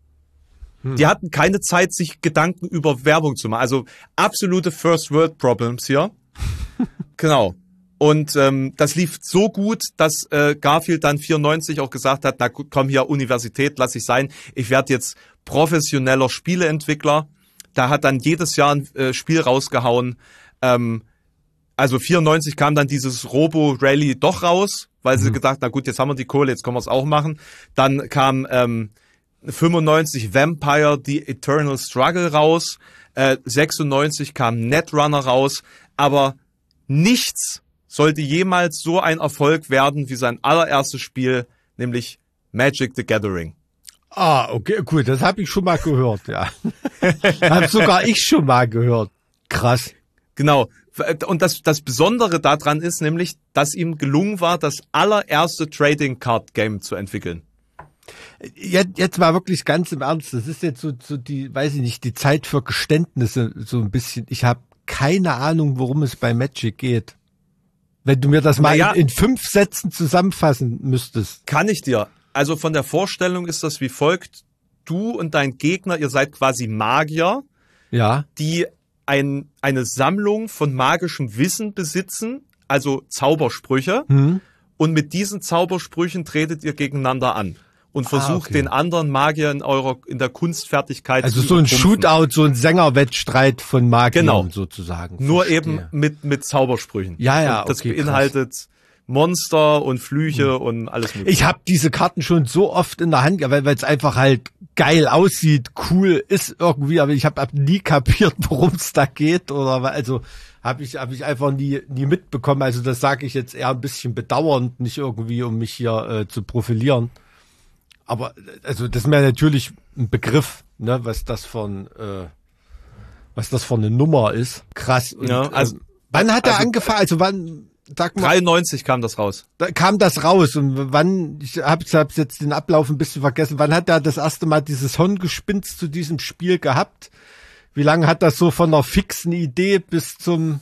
Hm. Die hatten keine Zeit, sich Gedanken über Werbung zu machen. Also absolute First World Problems hier. Genau. Und ähm, das lief so gut, dass äh, Garfield dann vierundneunzig auch gesagt hat, na komm hier, Universität, lass ich sein. Ich werde jetzt professioneller Spieleentwickler. Da hat dann jedes Jahr ein äh, Spiel rausgehauen. Ähm, also vierundneunzig kam dann dieses Robo-Rally doch raus, weil mhm. sie gedacht, na gut, jetzt haben wir die Kohle, jetzt können wir es auch machen. Dann kam ähm, fünfundneunzig Vampire, The Eternal Struggle raus. Äh, sechsundneunzig kam Netrunner raus. Aber nichts sollte jemals so ein Erfolg werden wie sein allererstes Spiel, nämlich Magic the Gathering. Ah, okay, cool, das habe ich schon mal gehört, ja. Hab sogar ich schon mal gehört. Krass. Genau. Und das, das Besondere daran ist nämlich, dass ihm gelungen war, das allererste Trading Card Game zu entwickeln. Jetzt, jetzt mal wirklich ganz im Ernst. Das ist jetzt so, so die, weiß ich nicht, die Zeit für Geständnisse so ein bisschen. Ich habe keine Ahnung, worum es bei Magic geht. Wenn du mir das mal naja, in, in fünf Sätzen zusammenfassen müsstest. Kann ich dir. Also von der Vorstellung ist das wie folgt. Du und dein Gegner, ihr seid quasi Magier, ja, die ein, eine Sammlung von magischem Wissen besitzen, also Zaubersprüche. Hm. Und mit diesen Zaubersprüchen tretet ihr gegeneinander an und versucht ah, okay. den anderen Magier in eurer in der Kunstfertigkeit also zu so ein übertrumpfen. Shootout, so ein Sängerwettstreit von Magiern Genau. sozusagen. Nur Verstehe. eben mit mit Zaubersprüchen. Ja, ja, und das okay, beinhaltet krass. Monster und Flüche hm. und alles mögliche. Ich habe diese Karten schon so oft in der Hand, weil es einfach halt geil aussieht, cool ist irgendwie, aber ich habe hab nie kapiert, worum es da geht oder also habe ich habe ich einfach nie nie mitbekommen. Also das sage ich jetzt eher ein bisschen bedauernd, nicht irgendwie um mich hier äh, zu profilieren. Aber also das ist mir natürlich ein Begriff, ne, was das von äh, was das für eine Nummer ist. Krass. Und, ja, also äh, wann hat er also, angefangen? Also wann Sag mal, dreiundneunzig kam das raus. Da kam das raus und wann, ich hab's, hab's jetzt den Ablauf ein bisschen vergessen, wann hat er das erste Mal dieses Hirngespinst zu diesem Spiel gehabt? Wie lange hat das so von einer fixen Idee bis zum...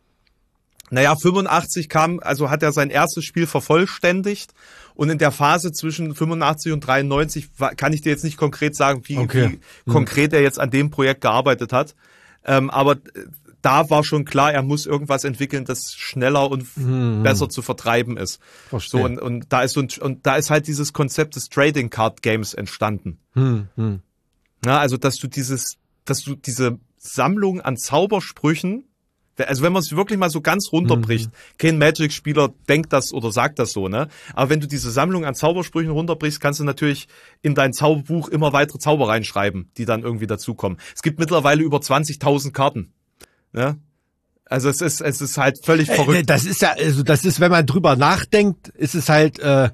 Naja, fünfundachtzig kam, also hat er sein erstes Spiel vervollständigt und in der Phase zwischen fünfundachtzig und dreiundneunzig kann ich dir jetzt nicht konkret sagen, wie, okay. wie hm. konkret er jetzt an dem Projekt gearbeitet hat, ähm, aber da war schon klar, er muss irgendwas entwickeln, das schneller und hm. besser zu vertreiben ist. Verstehe. So und, und da ist so ein, und da ist halt dieses Konzept des Trading Card Games entstanden. Hm. Hm. Ja, also dass du dieses, dass du diese Sammlung an Zaubersprüchen, also wenn man es wirklich mal so ganz runterbricht, hm. kein Magic-Spieler denkt das oder sagt das so, ne? Aber wenn du diese Sammlung an Zaubersprüchen runterbrichst, kannst du natürlich in dein Zauberbuch immer weitere Zauber reinschreiben, die dann irgendwie dazukommen. Es gibt mittlerweile über zwanzigtausend Karten. Ja, also es ist es ist halt völlig verrückt. Das ist ja, also das ist, wenn man drüber nachdenkt, ist es halt äh,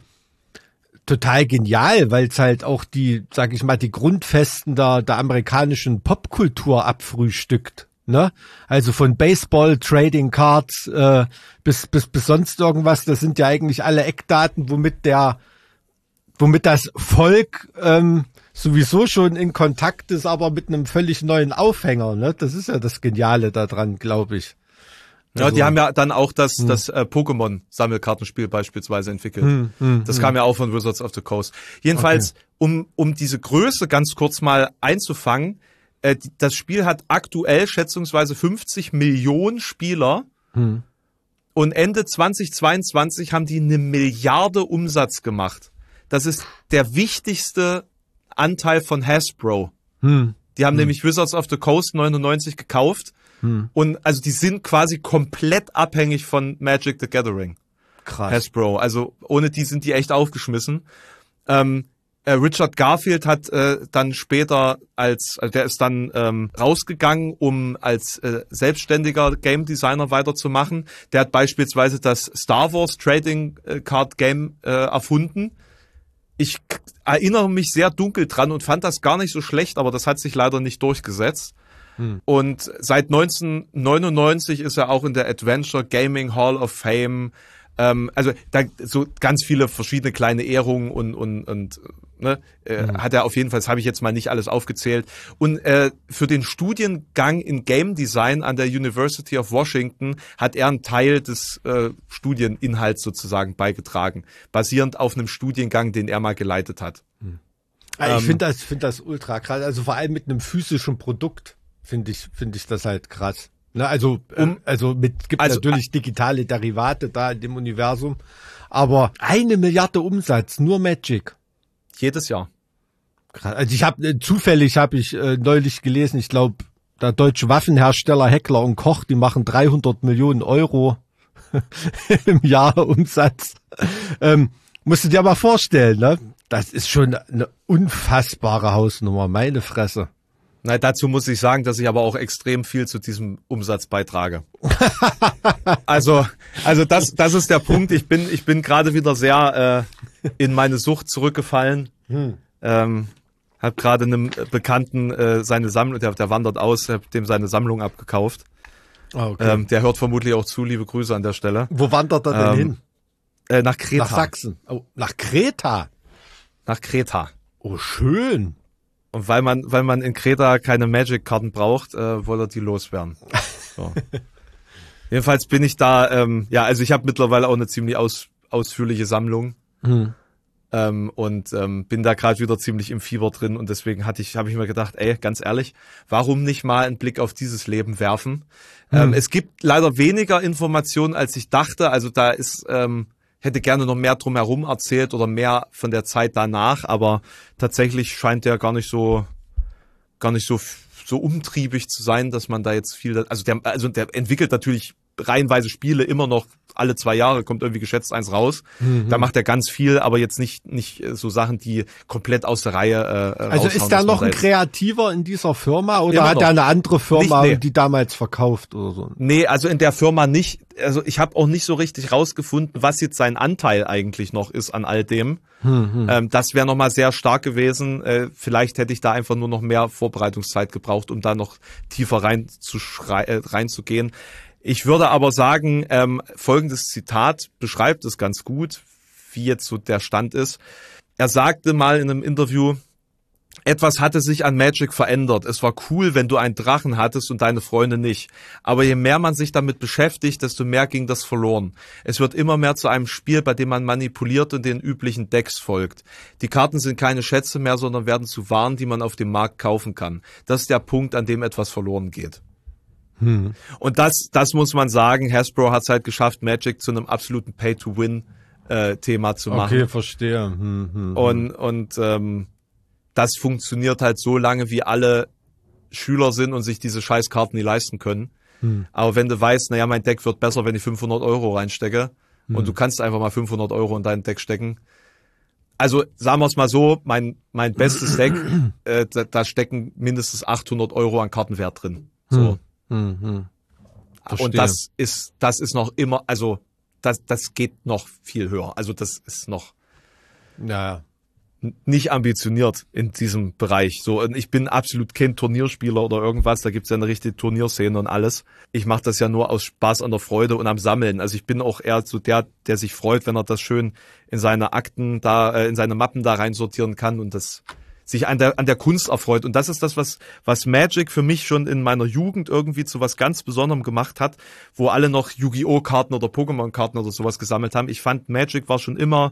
total genial, weil es halt auch die, sag ich mal, die Grundfesten der, der amerikanischen Popkultur abfrühstückt. Ne? Also von Baseball, Trading Cards äh, bis bis bis sonst irgendwas. Das sind ja eigentlich alle Eckdaten, womit der, womit das Volk ähm, sowieso schon in Kontakt ist, aber mit einem völlig neuen Aufhänger, ne? Das ist ja das Geniale daran, glaube ich. Also, ja, die haben ja dann auch das, hm. das äh, Pokémon-Sammelkartenspiel beispielsweise entwickelt. Hm, hm, das hm. kam ja auch von Wizards of the Coast. Jedenfalls, okay. um um diese Größe ganz kurz mal einzufangen, äh, die, das Spiel hat aktuell schätzungsweise fünfzig Millionen Spieler hm. und Ende zweitausendzweiundzwanzig haben die eine Milliarde Umsatz gemacht. Das ist der wichtigste Anteil von Hasbro. Hm. Die haben hm. nämlich Wizards of the Coast neunundneunzig gekauft. Hm. Und also die sind quasi komplett abhängig von Magic the Gathering. Krass. Hasbro. Also ohne die sind die echt aufgeschmissen. Ähm, äh, Richard Garfield hat äh, dann später als, also der ist dann ähm, rausgegangen, um als äh, selbstständiger Game Designer weiterzumachen. Der hat beispielsweise das Star Wars Trading Card Game äh, erfunden. Ich k- erinnere mich sehr dunkel dran und fand das gar nicht so schlecht, aber das hat sich leider nicht durchgesetzt. Hm. Und seit neunzehnhundertneunundneunzig ist er auch in der Adventure Gaming Hall of Fame. Ähm, also da so ganz viele verschiedene kleine Ehrungen und und und ne, äh, hm. hat er auf jeden Fall. Das habe ich jetzt mal nicht alles aufgezählt. Und äh, für den Studiengang in Game Design an der University of Washington hat er einen Teil des äh, Studieninhalts sozusagen beigetragen, basierend auf einem Studiengang, den er mal geleitet hat. Hm. Ich finde das, finde das ultra krass. Also vor allem mit einem physischen Produkt. Finde ich, finde ich das halt krass. Ne, also, um, also mit, gibt also, natürlich digitale Derivate da in dem Universum. Aber eine Milliarde Umsatz, nur Magic. Jedes Jahr. Krass. Also ich habe, äh, zufällig habe ich äh, neulich gelesen, ich glaube, der deutsche Waffenhersteller Heckler und Koch, die machen dreihundert Millionen Euro im Jahr Umsatz. Ähm, musst du dir mal vorstellen, ne? Das ist schon eine unfassbare Hausnummer, meine Fresse. Na, dazu muss ich sagen, dass ich aber auch extrem viel zu diesem Umsatz beitrage. also, also das, das ist der Punkt. Ich bin, ich bin gerade wieder sehr äh, in meine Sucht zurückgefallen. Hm. Ähm, hab gerade einem Bekannten äh, seine Sammlung, der, der wandert aus, hab dem seine Sammlung abgekauft. Ah, okay. Ähm, der hört vermutlich auch zu, liebe Grüße an der Stelle. Wo wandert er denn Ähm, hin? Äh, nach Kreta. Nach Sachsen. Oh, nach Kreta. Nach Kreta. Oh, schön. Und weil man, weil man in Kreta keine Magic-Karten braucht, äh, wollte er die loswerden. So. Jedenfalls bin ich da, ähm, ja, also ich habe mittlerweile auch eine ziemlich aus, ausführliche Sammlung. Hm. Ähm, und ähm, bin da gerade wieder ziemlich im Fieber drin und deswegen hatte ich, habe ich mir gedacht, ey, ganz ehrlich, warum nicht mal einen Blick auf dieses Leben werfen? Hm. Ähm, es gibt leider weniger Informationen, als ich dachte. Also da ist, ähm, hätte gerne noch mehr drumherum erzählt oder mehr von der Zeit danach, aber tatsächlich scheint der gar nicht so, gar nicht so so umtriebig zu sein, dass man da jetzt viel, also der, also der entwickelt natürlich reihenweise Spiele immer noch, alle zwei Jahre kommt irgendwie geschätzt eins raus. Mhm. Da macht er ganz viel, aber jetzt nicht nicht so Sachen, die komplett aus der Reihe äh, Also ist da noch ein Kreativer in dieser Firma oder immer hat noch. er eine andere Firma, Nicht, nee. die damals verkauft oder so? Nee, also in der Firma nicht. Also ich habe auch nicht so richtig rausgefunden, was jetzt sein Anteil eigentlich noch ist an all dem. Mhm. Ähm, das wäre nochmal sehr stark gewesen. Äh, vielleicht hätte ich da einfach nur noch mehr Vorbereitungszeit gebraucht, um da noch tiefer rein zu schrei- äh, reinzugehen. Ich würde aber sagen, ähm, folgendes Zitat beschreibt es ganz gut, wie jetzt so der Stand ist. Er sagte mal in einem Interview, etwas hatte sich an Magic verändert. Es war cool, wenn du einen Drachen hattest und deine Freunde nicht. Aber je mehr man sich damit beschäftigt, desto mehr ging das verloren. Es wird immer mehr zu einem Spiel, bei dem man manipuliert und den üblichen Decks folgt. Die Karten sind keine Schätze mehr, sondern werden zu Waren, die man auf dem Markt kaufen kann. Das ist der Punkt, an dem etwas verloren geht. Hm. Und das, das muss man sagen, Hasbro hat es halt geschafft, Magic zu einem absoluten Pay-to-Win-Thema zu machen. Okay, verstehe. Hm, hm, und und ähm, das funktioniert halt so lange, wie alle Schüler sind und sich diese Scheißkarten nie leisten können. Hm. Aber wenn du weißt, naja, mein Deck wird besser, wenn ich fünfhundert Euro reinstecke hm. und du kannst einfach mal fünfhundert Euro in dein Deck stecken. Also sagen wir es mal so, mein mein bestes Deck, äh, da, da stecken mindestens achthundert Euro an Kartenwert drin. So. Hm. Mhm. Und das ist, das ist noch immer, also das, das geht noch viel höher. Also das ist noch ja. nicht ambitioniert in diesem Bereich. So, und ich bin absolut kein Turnierspieler oder irgendwas. Da gibt's ja eine richtige Turnierszene und alles. Ich mache das ja nur aus Spaß an der Freude und am Sammeln. Also ich bin auch eher so der, der sich freut, wenn er das schön in seine Akten da, äh, in seine Mappen da reinsortieren kann und das sich an der, an der Kunst erfreut. Und das ist das, was, was Magic für mich schon in meiner Jugend irgendwie zu was ganz Besonderem gemacht hat, wo alle noch Yu-Gi-Oh! Karten oder Pokémon-Karten oder sowas gesammelt haben. Ich fand, Magic war schon immer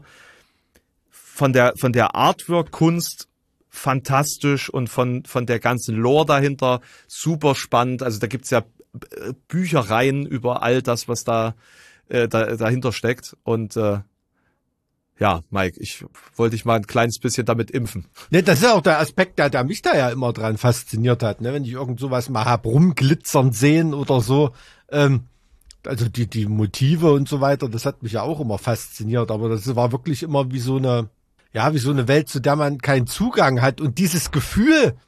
von der, von der Artwork-Kunst fantastisch und von, von der ganzen Lore dahinter super spannend. Also da gibt's ja Büchereien über all das, was da, äh, da dahinter steckt. Und, äh, ja, Mike, ich wollte dich mal ein kleines bisschen damit impfen. Ne, das ist auch der Aspekt, der, der mich da ja immer dran fasziniert hat, ne, wenn ich irgend sowas mal hab rumglitzern sehen oder so, ähm, also die, die Motive und so weiter, das hat mich ja auch immer fasziniert, aber das war wirklich immer wie so eine, ja, wie so eine Welt, zu der man keinen Zugang hat und dieses Gefühl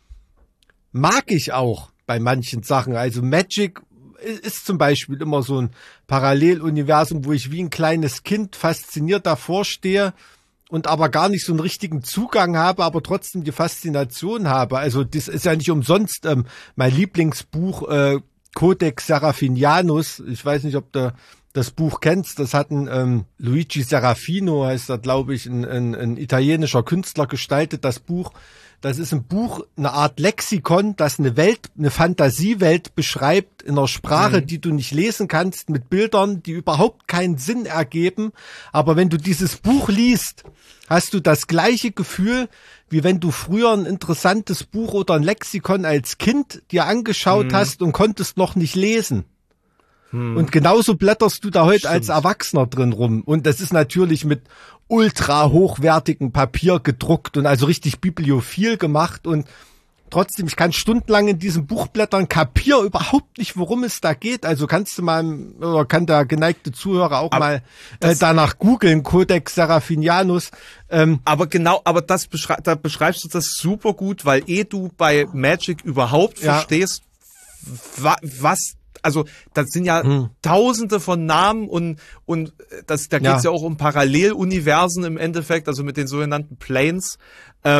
mag ich auch bei manchen Sachen, also Magic ist zum Beispiel immer so ein Paralleluniversum, wo ich wie ein kleines Kind fasziniert davor stehe und aber gar nicht so einen richtigen Zugang habe, aber trotzdem die Faszination habe. Also das ist ja nicht umsonst ähm, mein Lieblingsbuch äh, Codex Seraphinianus. Ich weiß nicht, ob du das Buch kennst. Das hat ein ähm, Luigi Serafino, heißt er, glaube ich, ein, ein, ein italienischer Künstler gestaltet, das Buch. Das ist ein Buch, eine Art Lexikon, das eine Welt, eine Fantasiewelt beschreibt in einer Sprache, mhm. die du nicht lesen kannst, mit Bildern, die überhaupt keinen Sinn ergeben. Aber wenn du dieses Buch liest, hast du das gleiche Gefühl, wie wenn du früher ein interessantes Buch oder ein Lexikon als Kind dir angeschaut mhm. hast und konntest noch nicht lesen. Mhm. Und genauso blätterst du da heute Stimmt. als Erwachsener drin rum. Und das ist natürlich mit ultra hochwertigem Papier gedruckt und also richtig bibliophil gemacht und trotzdem, ich kann stundenlang in diesem Buch blättern, kapier überhaupt nicht, worum es da geht. Also kannst du mal, oder kann der geneigte Zuhörer auch aber mal äh, danach googeln, Codex Seraphinianus. Ähm, aber genau, aber das beschrei da beschreibst du das super gut, weil eh du bei Magic überhaupt ja. verstehst, wa was also das sind ja hm. tausende von Namen und und das da geht's ja. ja auch um Paralleluniversen im Endeffekt, also mit den sogenannten Planes. Ähm,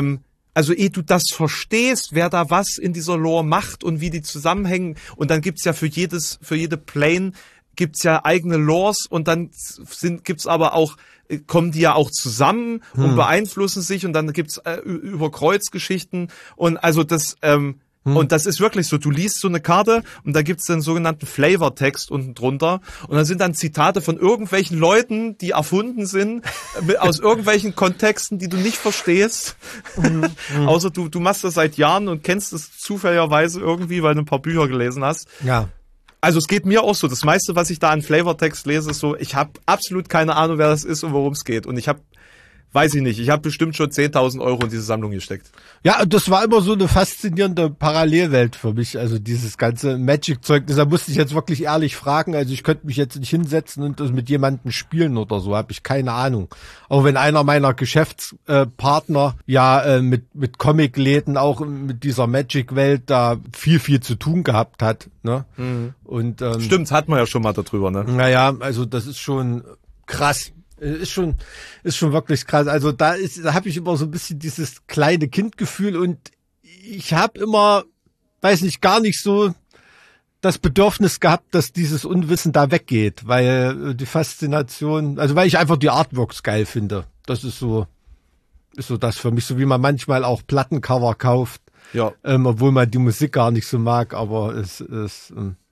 also ehe du das verstehst, wer da was in dieser Lore macht und wie die zusammenhängen, und dann gibt's ja für jedes, für jede Plane gibt's ja eigene Lores, und dann sind, gibt's aber auch, kommen die ja auch zusammen hm. und beeinflussen sich, und dann gibt's äh, Überkreuzgeschichten, und also das, ähm, hm. und das ist wirklich so, du liest so eine Karte und da gibt's den sogenannten Flavortext unten drunter, und da sind dann Zitate von irgendwelchen Leuten, die erfunden sind, aus irgendwelchen Kontexten, die du nicht verstehst, hm. außer du, du machst das seit Jahren und kennst es zufälligerweise irgendwie, weil du ein paar Bücher gelesen hast. Ja. Also es geht mir auch so. Das meiste, was ich da an Flavortext lese, ist so, ich habe absolut keine Ahnung, wer das ist und worum es geht. Und ich habe, weiß ich nicht, ich habe bestimmt schon zehntausend Euro in diese Sammlung gesteckt. Ja, und das war immer so eine faszinierende Parallelwelt für mich, also dieses ganze Magic-Zeug. Deshalb musste ich jetzt wirklich ehrlich fragen, also ich könnte mich jetzt nicht hinsetzen und das mit jemandem spielen oder so, habe ich keine Ahnung. Auch wenn einer meiner Geschäftspartner äh, ja äh, mit mit Comicläden auch mit dieser Magic-Welt da viel, viel zu tun gehabt hat. Ne? Mhm. Und ähm, Stimmt, hat man ja schon mal darüber. Ne? Naja, also das ist schon krass. Ist schon, ist schon wirklich krass. Also da ist, da habe ich immer so ein bisschen dieses kleine Kindgefühl, und ich habe immer, weiß nicht, gar nicht so das Bedürfnis gehabt, dass dieses Unwissen da weggeht, weil die Faszination, also weil ich einfach die Artworks geil finde. Das ist so, ist so das für mich, so wie man manchmal auch Plattencover kauft, ja, ähm, obwohl man die Musik gar nicht so mag, aber es ist,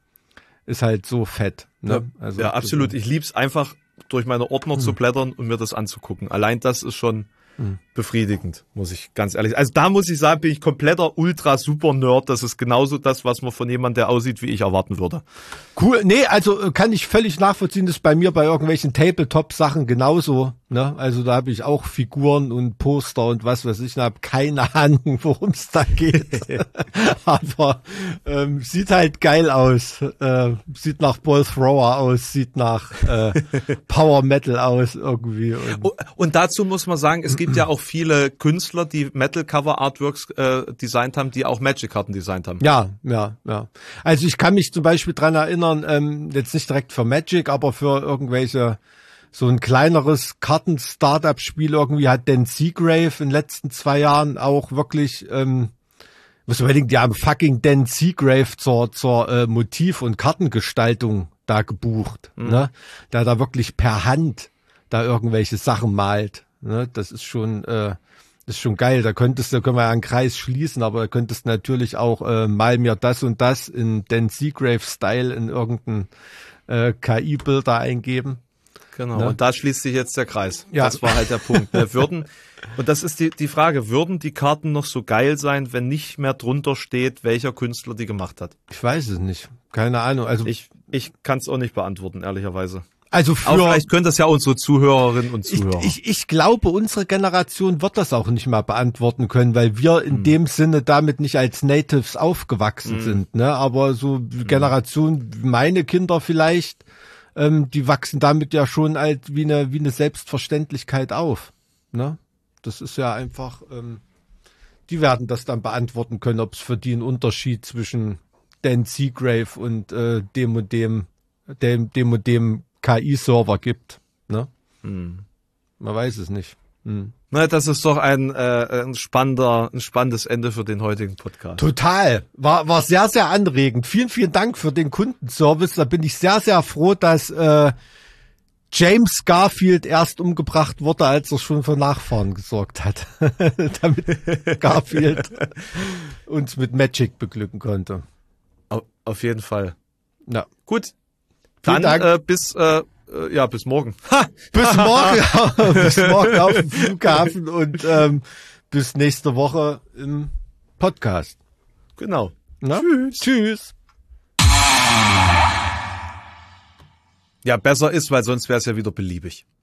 ist halt so fett. Ne? Ja, also, ja, absolut. Ich lieb's einfach, durch meine Ordner hm. zu blättern und mir das anzugucken. Allein das ist schon hm. befriedigend, muss ich ganz ehrlich sagen. Also da muss ich sagen, bin ich kompletter Ultra-Super-Nerd. Das ist genauso das, was man von jemandem, der aussieht, wie ich, erwarten würde. Cool. Nee, also kann ich völlig nachvollziehen, das ist bei mir bei irgendwelchen Tabletop-Sachen genauso. Ne? Also da habe ich auch Figuren und Poster und was weiß ich. Ich habe keine Ahnung, worum es da geht. Aber ähm, sieht halt geil aus. Äh, sieht nach Ball Thrower aus, sieht nach äh, Power Metal aus irgendwie. Und, und dazu muss man sagen, es gibt ja auch viele Künstler, die Metal-Cover-Artworks äh, designt haben, die auch Magic-Karten designt haben. Ja, ja, ja. Also ich kann mich zum Beispiel dran erinnern, ähm, jetzt nicht direkt für Magic, aber für irgendwelche, so ein kleineres Karten-Startup-Spiel irgendwie hat Dan Seagrave in den letzten zwei Jahren auch wirklich, ähm, muss man überlegen, die haben fucking Dan Seagrave zur, zur äh, Motiv- und Kartengestaltung da gebucht, mhm. ne? Der da wirklich per Hand da irgendwelche Sachen malt. Ne, das ist schon, äh, das ist schon geil. Da könntest du, können wir ja einen Kreis schließen, aber da könntest du natürlich auch äh, mal mir das und das in Dan Seagrave-Style in irgendein äh, K I-Bilder eingeben. Genau. Ne? Und da schließt sich jetzt der Kreis. Ja. Das war halt der Punkt. Ne? Würden, und das ist die, die Frage, würden die Karten noch so geil sein, wenn nicht mehr drunter steht, welcher Künstler die gemacht hat? Ich weiß es nicht. Keine Ahnung. Also ich, ich kann es auch nicht beantworten, ehrlicherweise. Also für, aber vielleicht können das ja unsere Zuhörerinnen und Zuhörer. Ich, ich, ich glaube, unsere Generation wird das auch nicht mal beantworten können, weil wir in hm. dem Sinne damit nicht als Natives aufgewachsen hm. sind. Ne? Aber so hm. Generation, meine Kinder vielleicht, ähm, die wachsen damit ja schon halt wie eine, wie eine Selbstverständlichkeit auf. Ne? Das ist ja einfach, ähm, die werden das dann beantworten können, ob es für die einen Unterschied zwischen Dan Seagrave und äh, dem und dem, dem, dem und dem K I-Server gibt, ne? Hm. Man weiß es nicht. Hm. Na, das ist doch ein, äh, ein spannender, ein spannendes Ende für den heutigen Podcast. Total. War, war sehr, sehr anregend. Vielen, vielen Dank für den Kundenservice. Da bin ich sehr, sehr froh, dass äh, James Garfield erst umgebracht wurde, als er schon für Nachfahren gesorgt hat. Damit Garfield uns mit Magic beglücken konnte. Auf, auf jeden Fall. Ja. Gut. Dann äh, bis äh, ja bis morgen. Ha, bis morgen, ja, bis morgen auf dem Flughafen und ähm, bis nächste Woche im Podcast. Genau. Na? Tschüss. Tschüss. Ja, besser ist, weil sonst wäre es ja wieder beliebig.